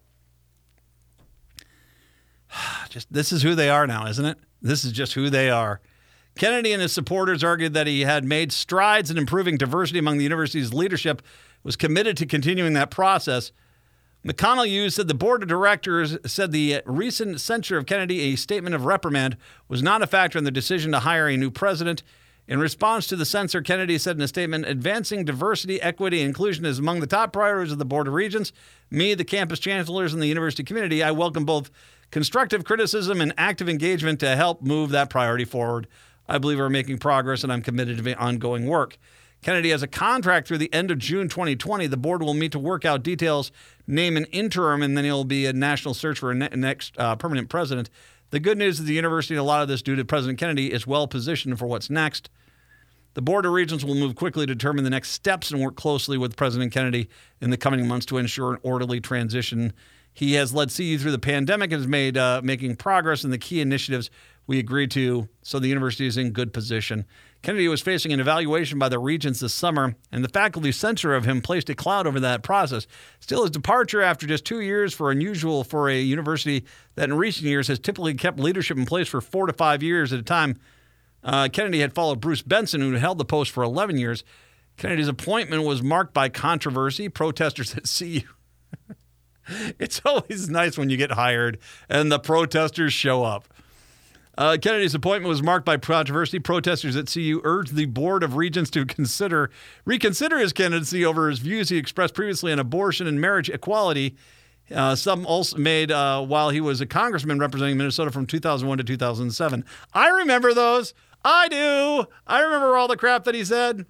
S1: Just this is who they are now, isn't it? This is just who they are. Kennedy and his supporters argued that he had made strides in improving diversity among the university's leadership, was committed to continuing that process. McConnell said the board of directors said the recent censure of Kennedy, a statement of reprimand, was not a factor in the decision to hire a new president. In response to the censor, Kennedy said in a statement, advancing diversity, equity, and inclusion is among the top priorities of the Board of Regents. Me, the campus chancellors, and the university community, I welcome both constructive criticism and active engagement to help move that priority forward. I believe we're making progress, and I'm committed to ongoing work. Kennedy has a contract through the end of June twenty twenty. The board will meet to work out details, name an interim, and then it'll be a national search for a ne- next uh, permanent president. The good news is the university, and a lot of this due to President Kennedy, is well positioned for what's next. The Board of Regents will move quickly to determine the next steps and work closely with President Kennedy in the coming months to ensure an orderly transition. He has led C U through the pandemic and has made uh, making progress in the key initiatives we agreed to, so the university is in good position. Kennedy was facing an evaluation by the Regents this summer, and the faculty censure of him placed a cloud over that process. Still, his departure after just two years for unusual for a university that in recent years has typically kept leadership in place for four to five years at a time. Uh, Kennedy had followed Bruce Benson, who held the post for eleven years. Kennedy's appointment was marked by controversy. Protesters at C U. It's always nice when you get hired and the protesters show up. Uh, Kennedy's appointment was marked by controversy. Protesters at C U urged the Board of Regents to consider reconsider his candidacy over his views he expressed previously on abortion and marriage equality. Uh, some also made uh, while he was a congressman representing Minnesota from two thousand one to two thousand seven. I remember those. I do. I remember all the crap that he said.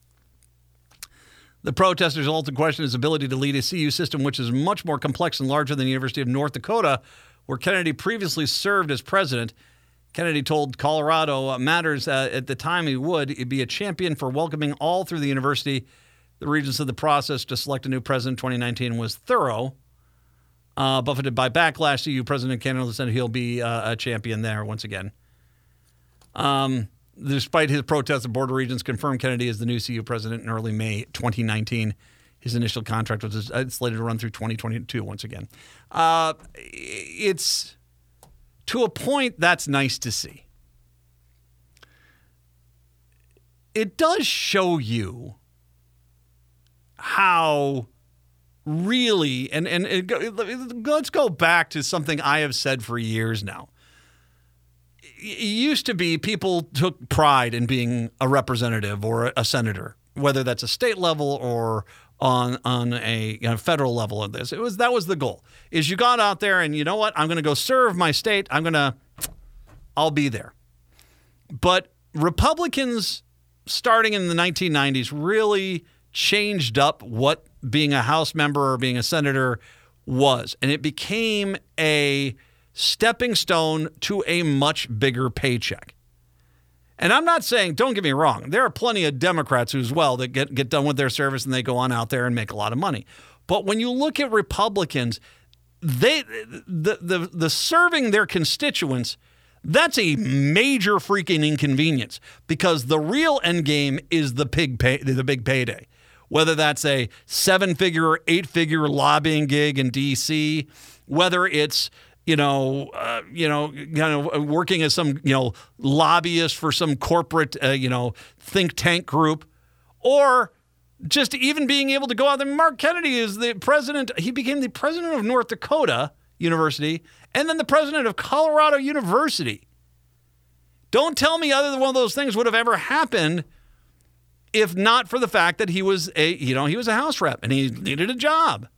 S1: The protesters also questioned his ability to lead a C U system, which is much more complex and larger than the University of North Dakota, where Kennedy previously served as president. Kennedy told Colorado Matters uh, at the time he would be a champion for welcoming all through the university. The Regents of the process to select a new president in twenty nineteen was thorough. Uh, buffeted by backlash, C U President Kennedy said he'll be uh, a champion there once again. Um, despite his protests, the Board of Regents confirmed Kennedy as the new C U president in early May twenty nineteen. His initial contract was slated to run through twenty twenty-two once again. Uh, it's to a point that's nice to see. It does show you how really, and, and it, let's go back to something I have said for years now. It used to be people took pride in being a representative or a senator, whether that's a state level or on on a you know, federal level of this. It was that was the goal. Is you got out there and you know what? I'm going to go serve my state. I'm going to I'll be there. But Republicans starting in the nineteen nineties, really changed up what being a House member or being a senator was. And it became a stepping stone to a much bigger paycheck. And I'm not saying, don't get me wrong, there are plenty of Democrats as well that get, get done with their service and they go on out there and make a lot of money. But when you look at Republicans, they the the, the serving their constituents, that's a major freaking inconvenience because the real end game is the big pay, the big payday. Whether that's a seven-figure or eight-figure lobbying gig in D C, whether it's you know, uh, you know, kind of working as some you know lobbyist for some corporate uh, you know think tank group, or just even being able to go out there. Mark Kennedy is the president. He became the president of North Dakota University and then the president of Colorado University. Don't tell me other than one of those things would have ever happened if not for the fact that he was a, you know, he was a House rep and he needed a job.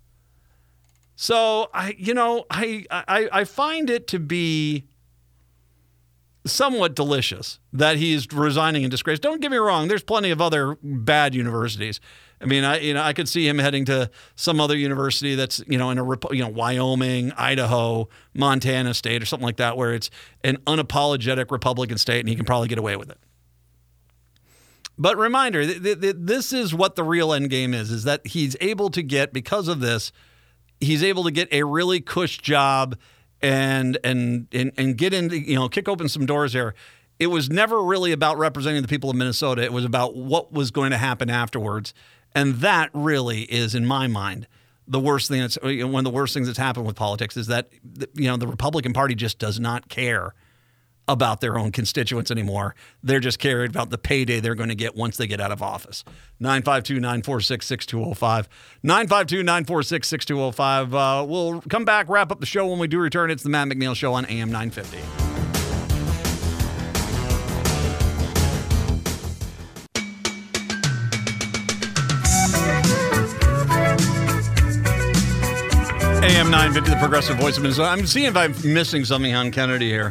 S1: So I, you know, I, I, I find it to be somewhat delicious that he's resigning in disgrace. Don't get me wrong. There's plenty of other bad universities. I mean, I, you know, I could see him heading to some other university that's, you know, in a, you know, Wyoming, Idaho, Montana state or something like that, where it's an unapologetic Republican state and he can probably get away with it. But reminder, th- th- th- this is what the real end game is, is that he's able to get, because of this, he's able to get a really cush job and, and, and, and get into, you know, kick open some doors there. It was never really about representing the people of Minnesota. It was about what was going to happen afterwards. And that really is, in my mind, the worst thing that's, one of the worst things that's happened with politics is that, you know, the Republican Party just does not care about their own constituents anymore. They're just caring about the payday they're going to get once they get out of office. nine five two, nine four six, six two zero five. nine five two, nine four six, six two zero five. Uh, we'll come back, wrap up the show when we do return. It's the Matt McNeil Show on A M nine fifty. A M nine fifty, the Progressive Voice of Minnesota. I'm seeing if I'm missing something on Kennedy here.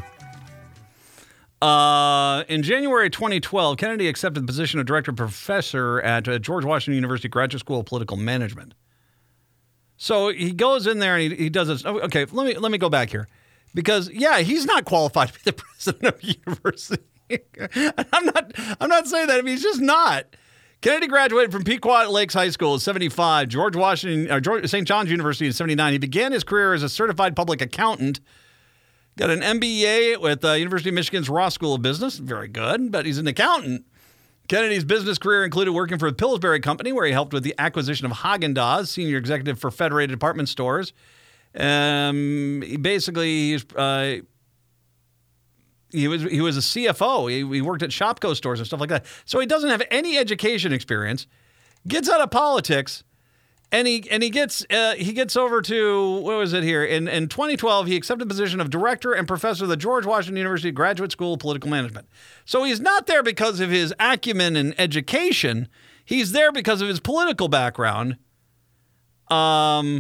S1: Uh, in January twenty twelve, Kennedy accepted the position of director professor at uh, George Washington University Graduate School of Political Management. So he goes in there and he, he does this. Okay, let me let me go back here, because yeah, he's not qualified to be the president of the university. I'm not I'm not saying that. I mean, he's just not. Kennedy graduated from Pequot Lakes High School in seventy-five, George Washington, uh, George, Saint John's University in seventy-nine. He began his career as a certified public accountant. Got an M B A with the uh, University of Michigan's Ross School of Business. Very good, but he's an accountant. Kennedy's business career included working for the Pillsbury Company, where he helped with the acquisition of Haagen-Dazs, senior executive for Federated Department Stores. Um, he basically, he's, uh, he was he was a C F O. He, he worked at Shopko stores and stuff like that. So he doesn't have any education experience. Gets out of politics. And he and he gets uh, he gets over to, what was it here? In in twenty twelve, he accepted the position of director and professor of the George Washington University Graduate School of Political Management. So he's not there because of his acumen and education. He's there because of his political background. Um,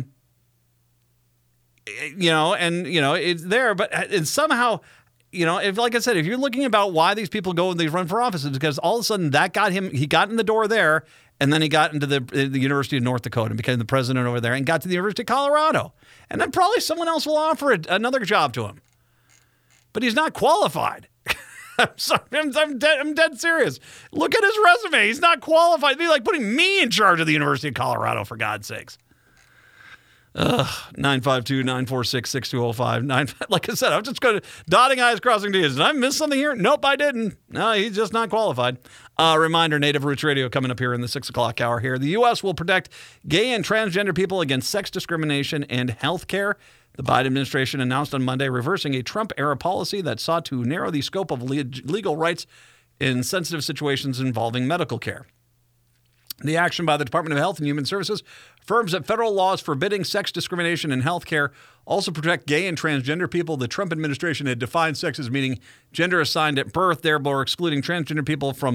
S1: you know, and you know it's there, but and somehow, you know, if like I said, if you're looking about why these people go and they run for office, it's because all of a sudden that got him. He got in the door there. And then he got into the, the University of North Dakota and became the president over there and got to the University of Colorado. And then probably someone else will offer it, another job to him. But he's not qualified. I'm sorry. I'm, I'm, dead, I'm dead serious. Look at his resume. He's not qualified. It'd be like putting me in charge of the University of Colorado, for God's sakes. Ugh, nine five two, nine four six, six two zero five. Nine, like I said, I'm just going to dotting I's, crossing T's. Did I miss something here? Nope, I didn't. No, he's just not qualified. Uh, reminder, Native Roots Radio coming up here in the six o'clock hour here. The U S will protect gay and transgender people against sex discrimination and health care. The Biden administration announced on Monday reversing a Trump-era policy that sought to narrow the scope of le- legal rights in sensitive situations involving medical care. The action by the Department of Health and Human Services affirms that federal laws forbidding sex discrimination in health care also protect gay and transgender people. The Trump administration had defined sex as meaning gender assigned at birth, thereby excluding transgender people from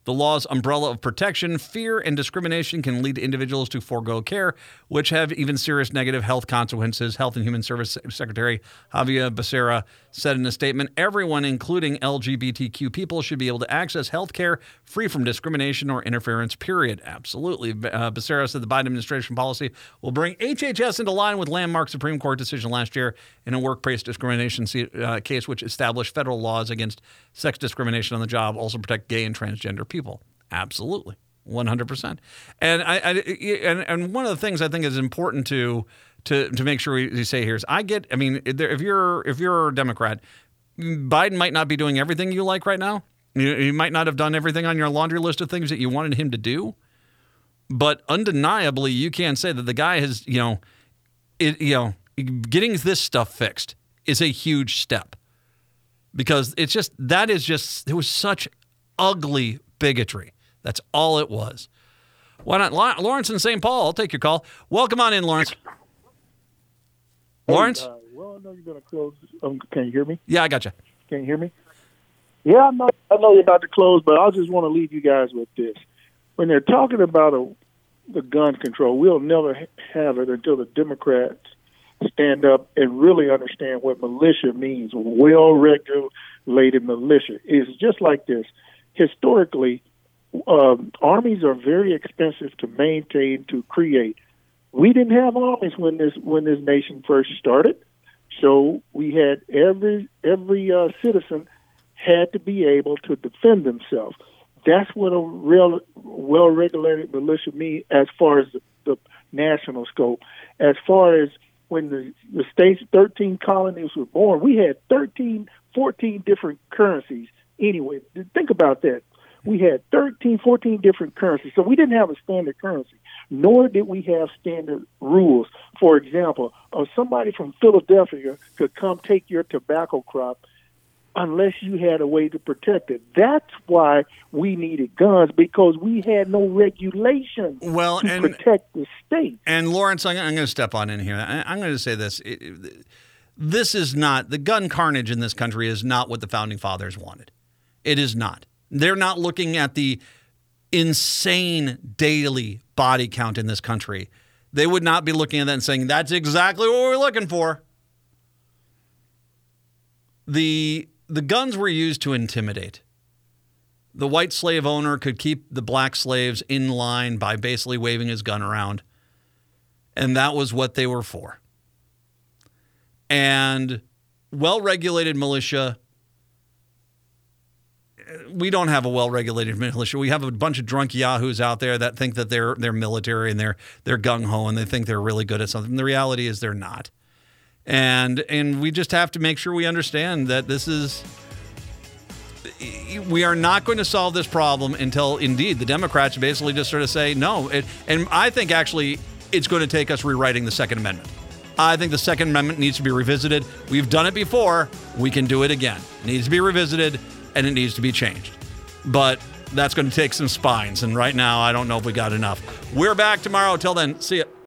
S1: The law's umbrella of protection, fear, and discrimination can lead individuals to forego care, which have even serious negative health consequences. Health and Human Service Secretary Javier Becerra said in a statement, everyone, including L G B T Q people, should be able to access health care free from discrimination or interference, period. Absolutely. Uh, Becerra said the Biden administration policy will bring H H S into line with landmark Supreme Court decision last year in a workplace discrimination uh, case, which established federal laws against sex discrimination on the job, also protect gay and transgender people. Absolutely. one hundred percent. And I, I and, and one of the things I think is important to to to make sure we, we say here is I get, I mean, if you're if you're a Democrat, Biden might not be doing everything you like right now. You, you might not have done everything on your laundry list of things that you wanted him to do. But undeniably, you can say that the guy has, you know, it, you know, getting this stuff fixed is a huge step. Because it's just, that is just, it was such ugly bigotry. That's all it was. Why not? Lawrence in Saint Paul, I'll take your call. Welcome on in, Lawrence.
S4: Hey,
S1: Lawrence?
S4: Uh, well, I know you're going to close. Um, can you hear me?
S1: Yeah, I got you.
S4: Can you hear me? Yeah, I know, I know you're about to close, but I just want to leave you guys with this. When they're talking about a, the gun control, we'll never have it until the Democrats stand up and really understand what militia means, well-regulated militia. It's just like this. Historically, um, armies are very expensive to maintain, to create. We didn't have armies when this when this nation first started, so we had every every uh, citizen had to be able to defend themselves. That's what a real well-regulated militia means as far as the, the national scope. As far as when the, the state's thirteen colonies were born, we had thirteen, fourteen different currencies. Anyway, think about that. We had thirteen, fourteen different currencies. So we didn't have a standard currency, nor did we have standard rules. For example, uh, somebody from Philadelphia could come take your tobacco crop unless you had a way to protect it. That's why we needed guns, because we had no regulation
S1: well,
S4: to
S1: and,
S4: protect the state.
S1: And Lawrence, I'm, I'm going to step on in here. I, I'm going to say this. It, it, this is not, the gun carnage in this country is not what the Founding Fathers wanted. It is not. They're not looking at the insane daily body count in this country. They would not be looking at that and saying, that's exactly what we're looking for. The the guns were used to intimidate. The white slave owner could keep the black slaves in line by basically waving his gun around. And that was what they were for. And well-regulated militia, we don't have a well-regulated militia. We have a bunch of drunk yahoos out there that think that they're they're military and they're they're gung-ho and they think they're really good at something. The reality is they're not. And and we just have to make sure we understand that this is, we are not going to solve this problem until, indeed, the Democrats basically just sort of say no. It, and I think actually it's going to take us rewriting the Second Amendment. I think the Second Amendment needs to be revisited. We've done it before. We can do it again. It needs to be revisited and it needs to be changed. But that's going to take some spines. And right now, I don't know if we got enough. We're back tomorrow. Till then, see ya.